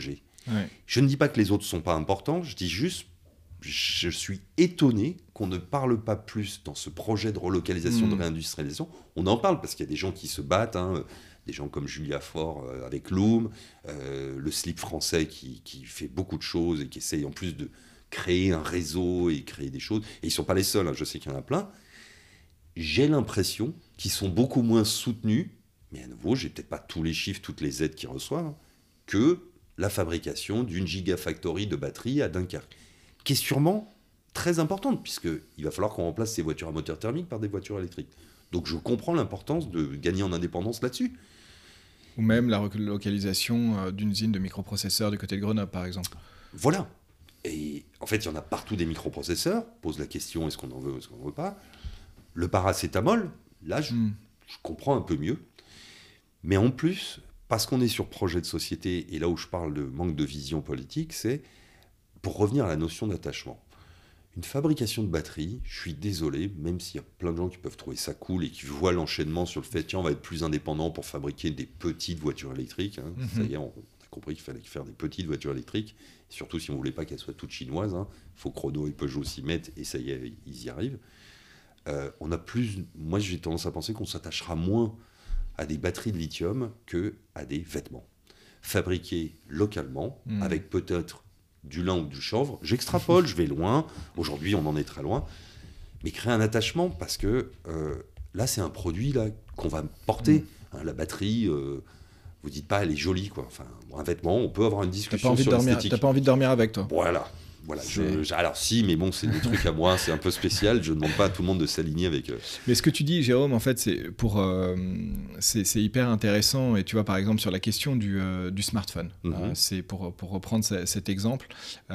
Ouais. Je ne dis pas que les autres ne sont pas importants, je dis juste, je suis étonné qu'on ne parle pas plus dans ce projet de relocalisation, de réindustrialisation. On en parle parce qu'il y a des gens qui se battent, des gens comme Julia Faure avec Loom, le slip français qui fait beaucoup de choses et qui essaye en plus de créer un réseau et créer des choses. Et ils ne sont pas les seuls, je sais qu'il y en a plein. J'ai l'impression qu'ils sont beaucoup moins soutenus, mais à nouveau, j'ai peut-être pas tous les chiffres, toutes les aides qu'ils reçoivent, que la fabrication d'une gigafactory de batteries à Dunkerque, qui est sûrement très importante, puisqu'il va falloir qu'on remplace ces voitures à moteur thermique par des voitures électriques. Donc je comprends l'importance de gagner en indépendance là-dessus. Ou même la relocalisation d'une usine de microprocesseurs du côté de Grenoble, par exemple. Voilà. Et en fait, il y en a partout des microprocesseurs. Pose la question, est-ce qu'on en veut ou est-ce qu'on n'en veut pas ? Le paracétamol, là, je comprends un peu mieux. Mais en plus, parce qu'on est sur projet de société, et là où je parle de manque de vision politique, c'est pour revenir à la notion d'attachement. Une fabrication de batterie, je suis désolé, même s'il y a plein de gens qui peuvent trouver ça cool et qui voient l'enchaînement sur le fait, tiens, on va être plus indépendant pour fabriquer des petites voitures électriques. Ça y est, on a compris qu'il fallait faire des petites voitures électriques, surtout si on ne voulait pas qu'elles soient toutes chinoises. Il faut que Renault et Peugeot s'y mettent, et ça y est, ils y arrivent. On a plus, moi j'ai tendance à penser qu'on s'attachera moins à des batteries de lithium qu'à des vêtements. Fabriqués localement, avec peut-être du lin ou du chanvre. J'extrapole, je vais loin. Aujourd'hui, on en est très loin. Mais créer un attachement, parce que là, c'est un produit là, qu'on va porter. La batterie, vous dites pas, elle est jolie, quoi. Enfin, un vêtement, on peut avoir une discussion sur l'esthétique. T'as pas envie de dormir avec, toi. Voilà. Alors si, mais bon, c'est des trucs à moi, c'est un peu spécial. Je ne demande pas à tout le monde de s'aligner avec. Mais ce que tu dis, Jérôme, en fait, c'est hyper intéressant. Et tu vois, par exemple, sur la question du smartphone, c'est pour reprendre cet exemple.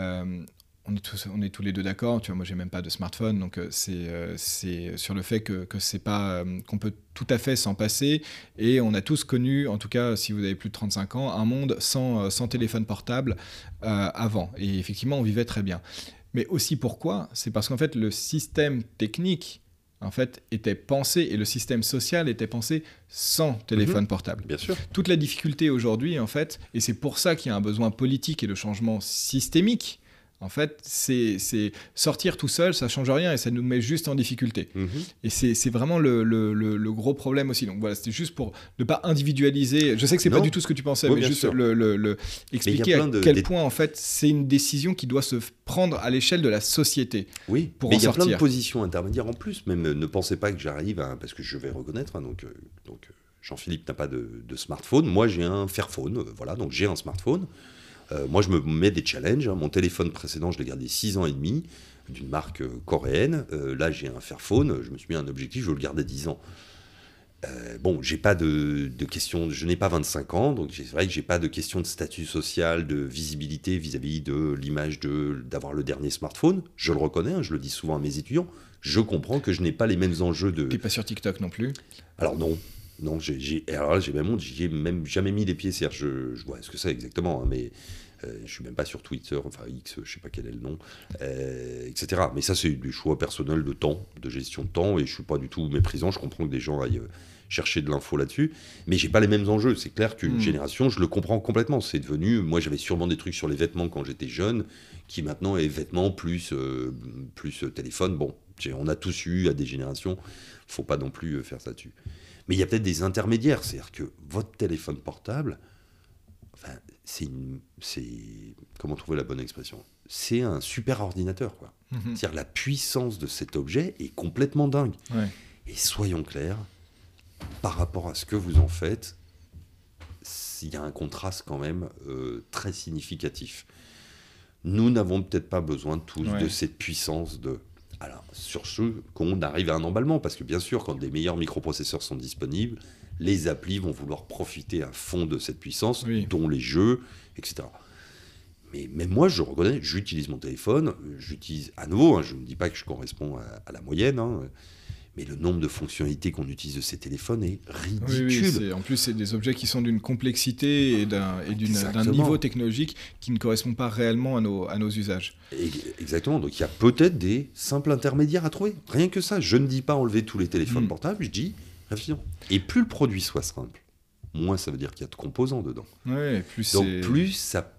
On est tous les deux d'accord. Tu vois, moi, j'ai même pas de smartphone, donc c'est sur le fait que c'est pas qu'on peut tout à fait s'en passer. Et on a tous connu, en tout cas, si vous avez plus de 35 ans, un monde sans téléphone portable avant. Et effectivement, on vivait très bien. Mais aussi pourquoi ? C'est parce qu'en fait, le système technique en fait, était pensé, et le système social était pensé sans téléphone portable. Bien sûr. Toute la difficulté aujourd'hui, en fait, et c'est pour ça qu'il y a un besoin politique et de changement systémique. En fait, c'est sortir tout seul, ça ne change rien et ça nous met juste en difficulté. Et c'est vraiment le gros problème aussi. Donc voilà, c'était juste pour ne pas individualiser. Je sais que ce n'est pas du tout ce que tu pensais, mais juste expliquer à quel point en fait, c'est une décision qui doit se prendre à l'échelle de la société. Oui, pour mais en il y a sortir. plein de positions intermédiaires en plus. Même ne pensez pas que j'arrive à... Parce que je vais reconnaître, donc Jean-Philippe n'a pas de smartphone. Moi, j'ai un Fairphone. Voilà, donc j'ai un smartphone. Moi, je me mets des challenges. Mon téléphone précédent, je l'ai gardé 6 ans et demi, d'une marque coréenne. Là, j'ai un Fairphone. Je me suis mis un objectif, je veux le garder 10 ans. Bon, j'ai pas de questions. Je n'ai pas 25 ans, donc c'est vrai que j'ai pas de questions de statut social, de visibilité vis-à-vis de l'image d'avoir le dernier smartphone. Je le reconnais, je le dis souvent à mes étudiants. Je comprends que je n'ai pas les mêmes enjeux de... T'es pas sur TikTok non plus ? Alors non. Non, alors là, j'ai même jamais mis les pieds. C'est-à-dire, je vois ce que c'est exactement, mais je suis même pas sur Twitter, enfin X, je sais pas quel est le nom, etc. Mais ça, c'est des choix personnels de temps, de gestion de temps, et je suis pas du tout méprisant. Je comprends que des gens aillent chercher de l'info là-dessus, mais j'ai pas les mêmes enjeux. C'est clair qu'une génération, je le comprends complètement. C'est devenu, moi, j'avais sûrement des trucs sur les vêtements quand j'étais jeune, qui maintenant est vêtements plus téléphone. Bon, on a tous eu à des générations. Faut pas non plus faire ça dessus. Mais il y a peut-être des intermédiaires, c'est-à-dire que votre téléphone portable, enfin, c'est comment trouver la bonne expression ? C'est un super ordinateur, quoi. C'est-à-dire la puissance de cet objet est complètement dingue. Ouais. Et soyons clairs, par rapport à ce que vous en faites, il y a un contraste quand même très significatif. Nous n'avons peut-être pas besoin tous de cette puissance de... Alors, sur ce, qu'on arrive à un emballement, parce que bien sûr, quand des meilleurs microprocesseurs sont disponibles, les applis vont vouloir profiter à fond de cette puissance, dont les jeux, etc. Mais même moi, je reconnais, j'utilise mon téléphone, j'utilise à nouveau, je ne dis pas que je corresponds à la moyenne, mais le nombre de fonctionnalités qu'on utilise de ces téléphones est ridicule. En plus, c'est des objets qui sont d'une complexité et d'un niveau technologique qui ne correspond pas réellement à nos usages. Exactement. Donc, il y a peut-être des simples intermédiaires à trouver. Rien que ça. Je ne dis pas enlever tous les téléphones portables, je dis réfléchissons. Et plus le produit soit simple, moins ça veut dire qu'il y a de composants dedans. Ouais, plus ça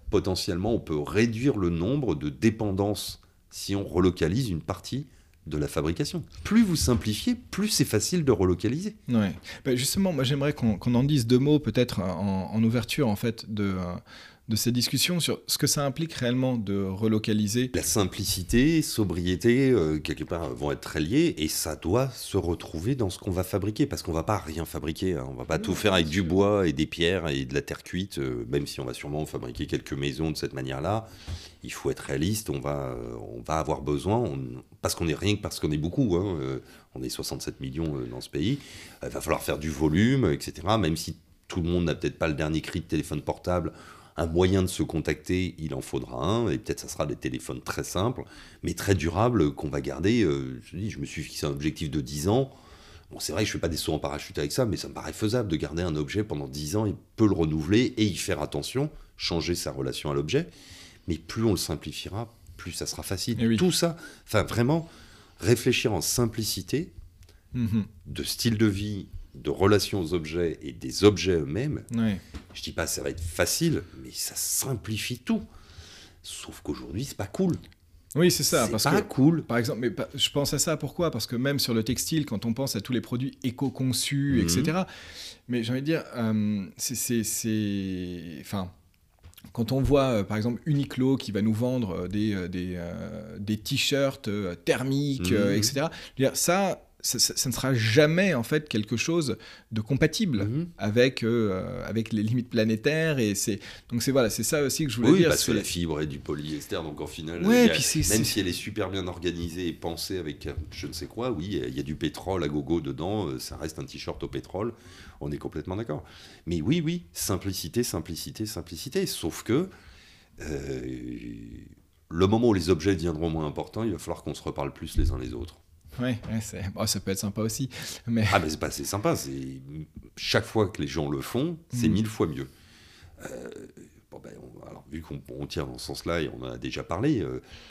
potentiellement, on peut réduire le nombre de dépendances si on relocalise une partie de la fabrication. Plus vous simplifiez, plus c'est facile de relocaliser. Ouais. Bah, justement, moi j'aimerais qu'on en dise 2 mots peut-être en ouverture en fait de ces discussions sur ce que ça implique réellement de relocaliser. La simplicité, sobriété, quelque part, vont être très liées et ça doit se retrouver dans ce qu'on va fabriquer parce qu'on va pas rien fabriquer. Hein. On va pas tout faire avec du bois et des pierres et de la terre cuite, même si on va sûrement fabriquer quelques maisons de cette manière-là. Il faut être réaliste, on va avoir besoin, parce qu'on est beaucoup, hein, on est 67 millions dans ce pays, il va falloir faire du volume, etc. Même si tout le monde n'a peut-être pas le dernier cri de téléphone portable, un moyen de se contacter, il en faudra un, et peut-être ça sera des téléphones très simples, mais très durables, qu'on va garder. Je me suis fixé un objectif de 10 ans. Bon, c'est vrai que je ne fais pas des sauts en parachute avec ça, mais ça me paraît faisable de garder un objet pendant 10 ans et peut le renouveler et y faire attention, changer sa relation à l'objet. Mais plus on le simplifiera, plus ça sera facile. Oui. Tout ça, enfin vraiment, réfléchir en simplicité, de style de vie, de relation aux objets et des objets eux-mêmes. Ouais. Je dis pas que ça va être facile, mais ça simplifie tout. Sauf qu'aujourd'hui, c'est pas cool. Oui, c'est ça. C'est parce pas que, cool. Par exemple, je pense à ça, pourquoi ? Parce que même sur le textile, quand on pense à tous les produits éco-conçus, etc., mais j'ai envie de dire, enfin, quand on voit, par exemple, Uniqlo qui va nous vendre des t-shirts thermiques, etc., je veux dire, ça ne sera jamais en fait quelque chose de compatible avec les limites planétaires donc c'est ça aussi que je voulais dire. Oui, parce que la fibre est du polyester, donc en final, même si elle est super bien organisée et pensée avec je ne sais quoi, oui, il y a du pétrole à gogo dedans, ça reste un t-shirt au pétrole, on est complètement d'accord. Mais oui, simplicité, sauf que le moment où les objets deviendront moins importants, il va falloir qu'on se reparle plus les uns les autres. Ouais, ça peut être sympa aussi. Mais... Ah, mais c'est sympa. Chaque fois que les gens le font, c'est 1000 fois mieux. Alors, vu qu'on tire dans ce sens-là, et on en a déjà parlé,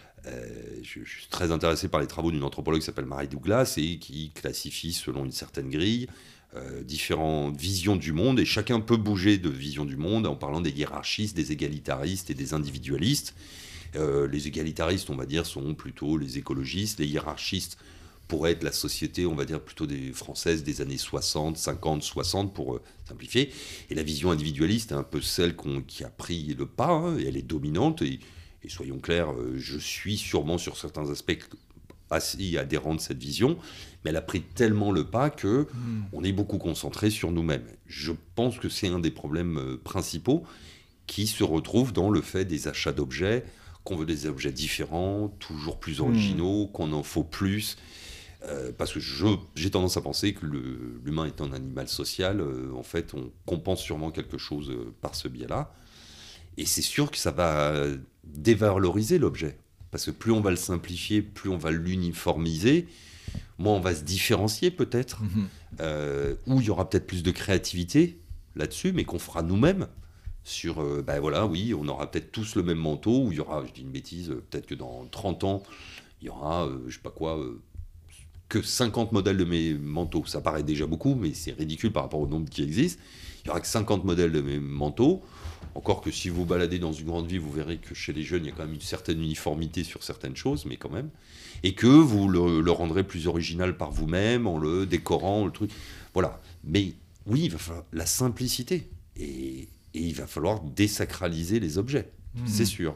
je suis très intéressé par les travaux d'une anthropologue qui s'appelle Mary Douglas et qui classifie selon une certaine grille différentes visions du monde. Et chacun peut bouger de vision du monde en parlant des hiérarchistes, des égalitaristes et des individualistes. Les égalitaristes, on va dire, sont plutôt les écologistes. Les hiérarchistes pourrait être la société, on va dire, plutôt des françaises des années 60, 50, 60, pour simplifier. Et la vision individualiste est un peu celle qui a pris le pas, hein, et elle est dominante. Et soyons clairs, je suis sûrement sur certains aspects assez adhérent de cette vision, mais elle a pris tellement le pas que on est beaucoup concentré sur nous-mêmes. Je pense que c'est un des problèmes principaux qui se retrouve dans le fait des achats d'objets, qu'on veut des objets différents, toujours plus originaux, qu'on en faut plus. Parce que j'ai tendance à penser que l'humain étant un animal social, en fait, on compense sûrement quelque chose par ce biais-là. Et c'est sûr que ça va dévaloriser l'objet. Parce que plus on va le simplifier, plus on va l'uniformiser, moins on va se différencier peut-être, où il y aura peut-être plus de créativité là-dessus, mais qu'on fera nous-mêmes. Sur, oui, on aura peut-être tous le même manteau, où il y aura, je dis une bêtise, peut-être que dans 30 ans, il y aura, que 50 modèles de mes manteaux. Ça paraît déjà beaucoup, mais c'est ridicule par rapport au nombre qui existe. Il n'y aura que 50 modèles de mes manteaux. Encore que si vous baladez dans une grande ville, vous verrez que chez les jeunes, il y a quand même une certaine uniformité sur certaines choses, mais quand même. Et que vous le rendrez plus original par vous-même, en le décorant, le truc. Voilà. Mais oui, il va falloir la simplicité. Et il va falloir désacraliser les objets, c'est sûr.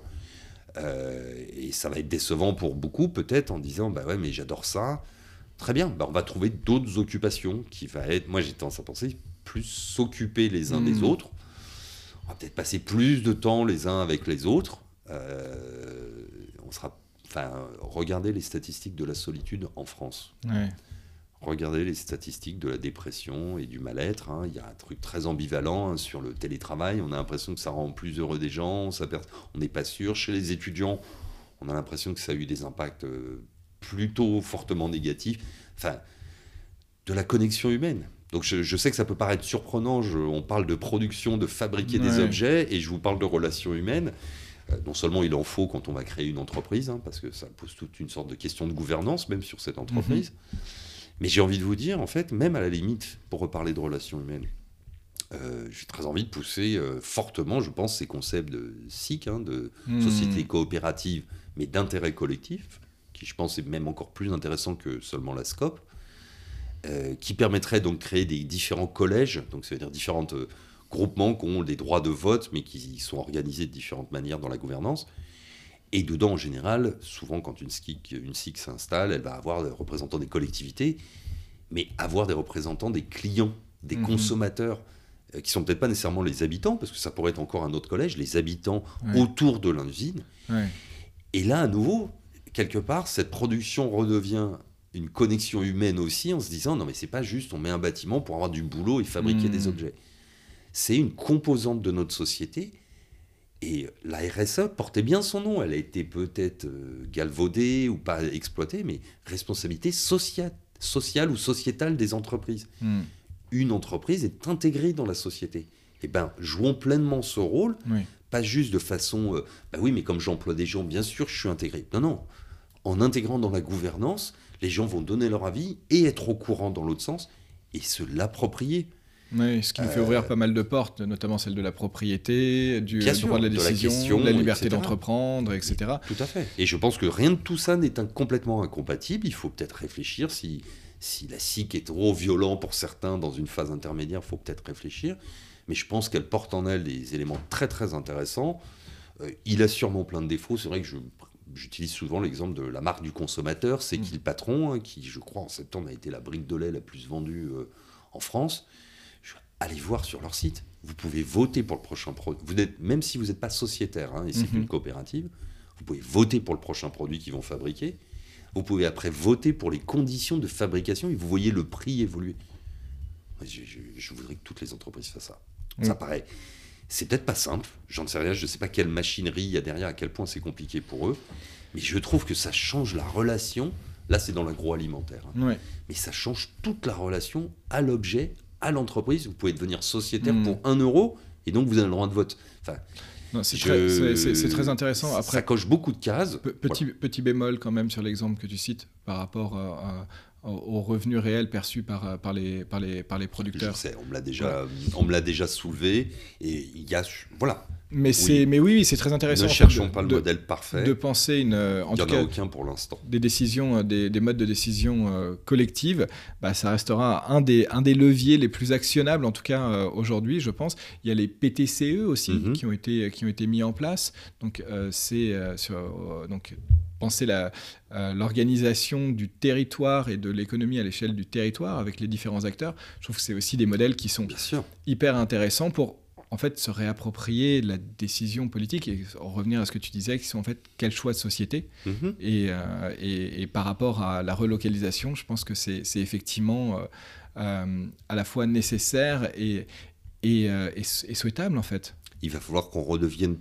Et ça va être décevant pour beaucoup, peut-être, en disant, mais j'adore ça. Très bien, on va trouver d'autres occupations qui va être, moi j'ai tendance à penser, plus s'occuper les uns des autres. On va peut-être passer plus de temps les uns avec les autres. Regardez les statistiques de la solitude en France. Ouais. Regardez les statistiques de la dépression et du mal-être. Hein. Il y a un truc très ambivalent sur le télétravail. On a l'impression que ça rend plus heureux des gens. On n'est pas sûr. Chez les étudiants, on a l'impression que ça a eu des impacts plutôt fortement négatifs. Enfin, de la connexion humaine. Donc je sais que ça peut paraître surprenant. On parle de production, de fabriquer des objets, et je vous parle de relations humaines. Non seulement il en faut quand on va créer une entreprise, hein, parce que ça pose toute une sorte de question de gouvernance, même sur cette entreprise. Mais j'ai envie de vous dire, en fait, même à la limite, pour reparler de relations humaines, j'ai très envie de pousser fortement, je pense, ces concepts de SIC, de société coopérative, mais d'intérêt collectif, qui je pense est même encore plus intéressant que seulement la SCOP, qui permettrait donc de créer des différents collèges, donc ça veut dire différents groupements qui ont des droits de vote, mais qui sont organisés de différentes manières dans la gouvernance. Et dedans, en général, souvent quand une SIC s'installe, elle va avoir des représentants des collectivités, mais avoir des représentants des clients, des consommateurs, qui sont peut-être pas nécessairement les habitants, parce que ça pourrait être encore un autre collège, les habitants autour de l'usine. Ouais. Et là, à nouveau, quelque part, cette production redevient une connexion humaine aussi, en se disant, non mais c'est pas juste, on met un bâtiment pour avoir du boulot et fabriquer des objets. C'est une composante de notre société. Et la RSE portait bien son nom. Elle a été peut-être galvaudée ou pas exploitée, mais responsabilité sociale ou sociétale des entreprises. Une entreprise est intégrée dans la société. Eh bien, jouons pleinement ce rôle, pas juste de façon oui, mais comme j'emploie des gens, bien sûr, je suis intégré. Non. En intégrant dans la gouvernance, les gens vont donner leur avis et être au courant dans l'autre sens et se l'approprier. Oui, ce qui nous fait ouvrir pas mal de portes, notamment celle de la propriété, du droit de la décision, de la liberté d'entreprendre, etc. Tout à fait. Et je pense que rien de tout ça n'est complètement incompatible. Il faut peut-être réfléchir si la SIC est trop violent pour certains dans une phase intermédiaire, il faut peut-être réfléchir. Mais je pense qu'elle porte en elle des éléments très très intéressants. Il a sûrement plein de défauts. C'est vrai que j'utilise souvent l'exemple de la marque du consommateur. C'est qui le patron, qui, je crois, en septembre a été la brique de lait la plus vendue en France. Allez voir sur leur site. Vous pouvez voter pour le prochain produit. Même si vous n'êtes pas sociétaire, et c'est une coopérative, vous pouvez voter pour le prochain produit qu'ils vont fabriquer. Vous pouvez après voter pour les conditions de fabrication et vous voyez le prix évoluer. Je voudrais que toutes les entreprises fassent ça. Ça paraît... C'est peut-être pas simple, j'en sais rien, je ne sais pas quelle machinerie il y a derrière, à quel point c'est compliqué pour eux, mais je trouve que ça change la relation. Là, c'est dans l'agroalimentaire. Mais ça change toute la relation à l'objet, à l'entreprise. Vous pouvez devenir sociétaire pour 1 euro et donc vous avez le droit de vote. Enfin, c'est très intéressant. Après, ça coche beaucoup de cases. Petit bémol quand même sur l'exemple que tu cites par rapport aux revenus réels perçus par les producteurs. Je sais, on me l'a déjà soulevé et il y a... Voilà. Mais oui, c'est très intéressant. Ne cherchons pas le modèle parfait. De penser il n'y en a aucun pour l'instant. Des décisions, des modes de décision collectives, ça restera un des leviers les plus actionnables, en tout cas aujourd'hui, je pense. Il y a les PTCE aussi qui ont été mis en place. Donc penser l'organisation du territoire et de l'économie à l'échelle du territoire avec les différents acteurs. Je trouve que c'est aussi des modèles qui sont hyper intéressants pour en fait se réapproprier la décision politique et revenir à ce que tu disais, qui sont en fait quel choix de société. Et par rapport à la relocalisation, je pense que c'est effectivement à la fois nécessaire et souhaitable en fait. Il va falloir qu'on redevienne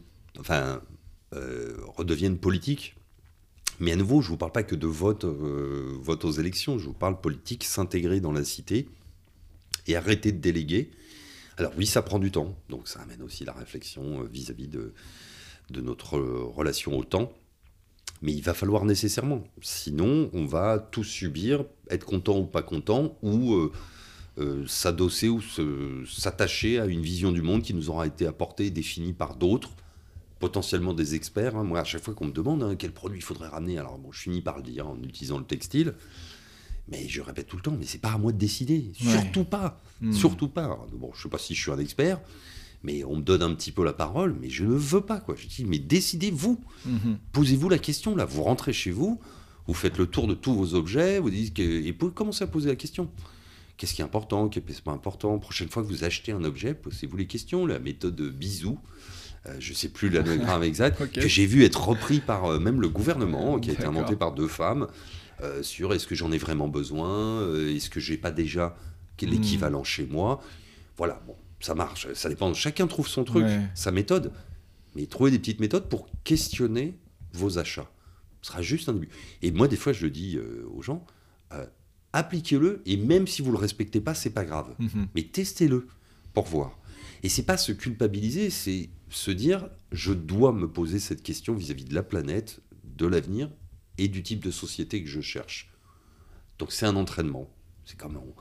politique. Mais à nouveau, je ne vous parle pas que de vote aux élections, je vous parle politique, s'intégrer dans la cité et arrêter de déléguer. Alors oui, ça prend du temps, donc ça amène aussi la réflexion vis-à-vis de notre relation au temps. Mais il va falloir nécessairement, sinon on va tout subir, être content ou pas content, ou s'adosser ou s'attacher à une vision du monde qui nous aura été apportée et définie par d'autres, potentiellement des experts. Moi, à chaque fois qu'on me demande quel produit il faudrait ramener, alors bon, je finis par le dire en utilisant le textile, mais je répète tout le temps, mais c'est pas à moi de décider, surtout pas, surtout pas. Bon, je sais pas si je suis un expert, mais on me donne un petit peu la parole, mais je ne veux pas, quoi. Je dis, mais décidez-vous, posez-vous la question, là, vous rentrez chez vous, vous faites le tour de tous vos objets, vous dites et vous commencez à poser la question. Qu'est-ce qui est important, qu'est-ce qui n'est pas important? Prochaine fois que vous achetez un objet, posez-vous les questions. La méthode bisou, je ne sais plus l'anagramme exact, que j'ai vu être repris par même le gouvernement, qui a été inventé par 2 femmes, sur est-ce que j'en ai vraiment besoin, est-ce que j'ai pas déjà l'équivalent chez moi. Voilà, bon, ça marche, ça dépend, chacun trouve son truc, sa méthode, mais trouvez des petites méthodes pour questionner vos achats. Ce sera juste un début. Et moi, des fois, je le dis aux gens, appliquez-le, et même si vous le respectez pas, c'est pas grave, mais testez-le pour voir. Et c'est pas se culpabiliser, c'est se dire, je dois me poser cette question vis-à-vis de la planète, de l'avenir et du type de société que je cherche. Donc c'est un entraînement. C'est comme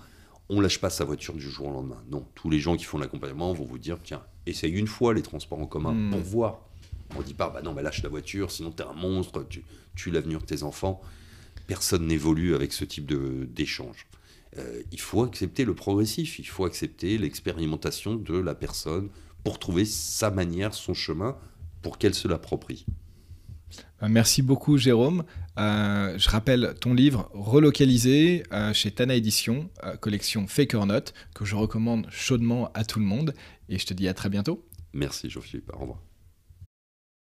on lâche pas sa voiture du jour au lendemain. Non, tous les gens qui font l'accompagnement vont vous dire, tiens, essaye une fois les transports en commun pour voir. On dit pas, bah non, lâche la voiture, sinon t'es un monstre, tu tues l'avenir de tes enfants. Personne n'évolue avec ce type d'échange. Il faut accepter le progressif, il faut accepter l'expérimentation de la personne pour trouver sa manière, son chemin, pour qu'elle se l'approprie. Merci beaucoup Jérôme. Je rappelle ton livre Relocalisé chez Tana Édition, collection Fake or Not, que je recommande chaudement à tout le monde. Et je te dis à très bientôt. Merci Jean-Philippe, au revoir.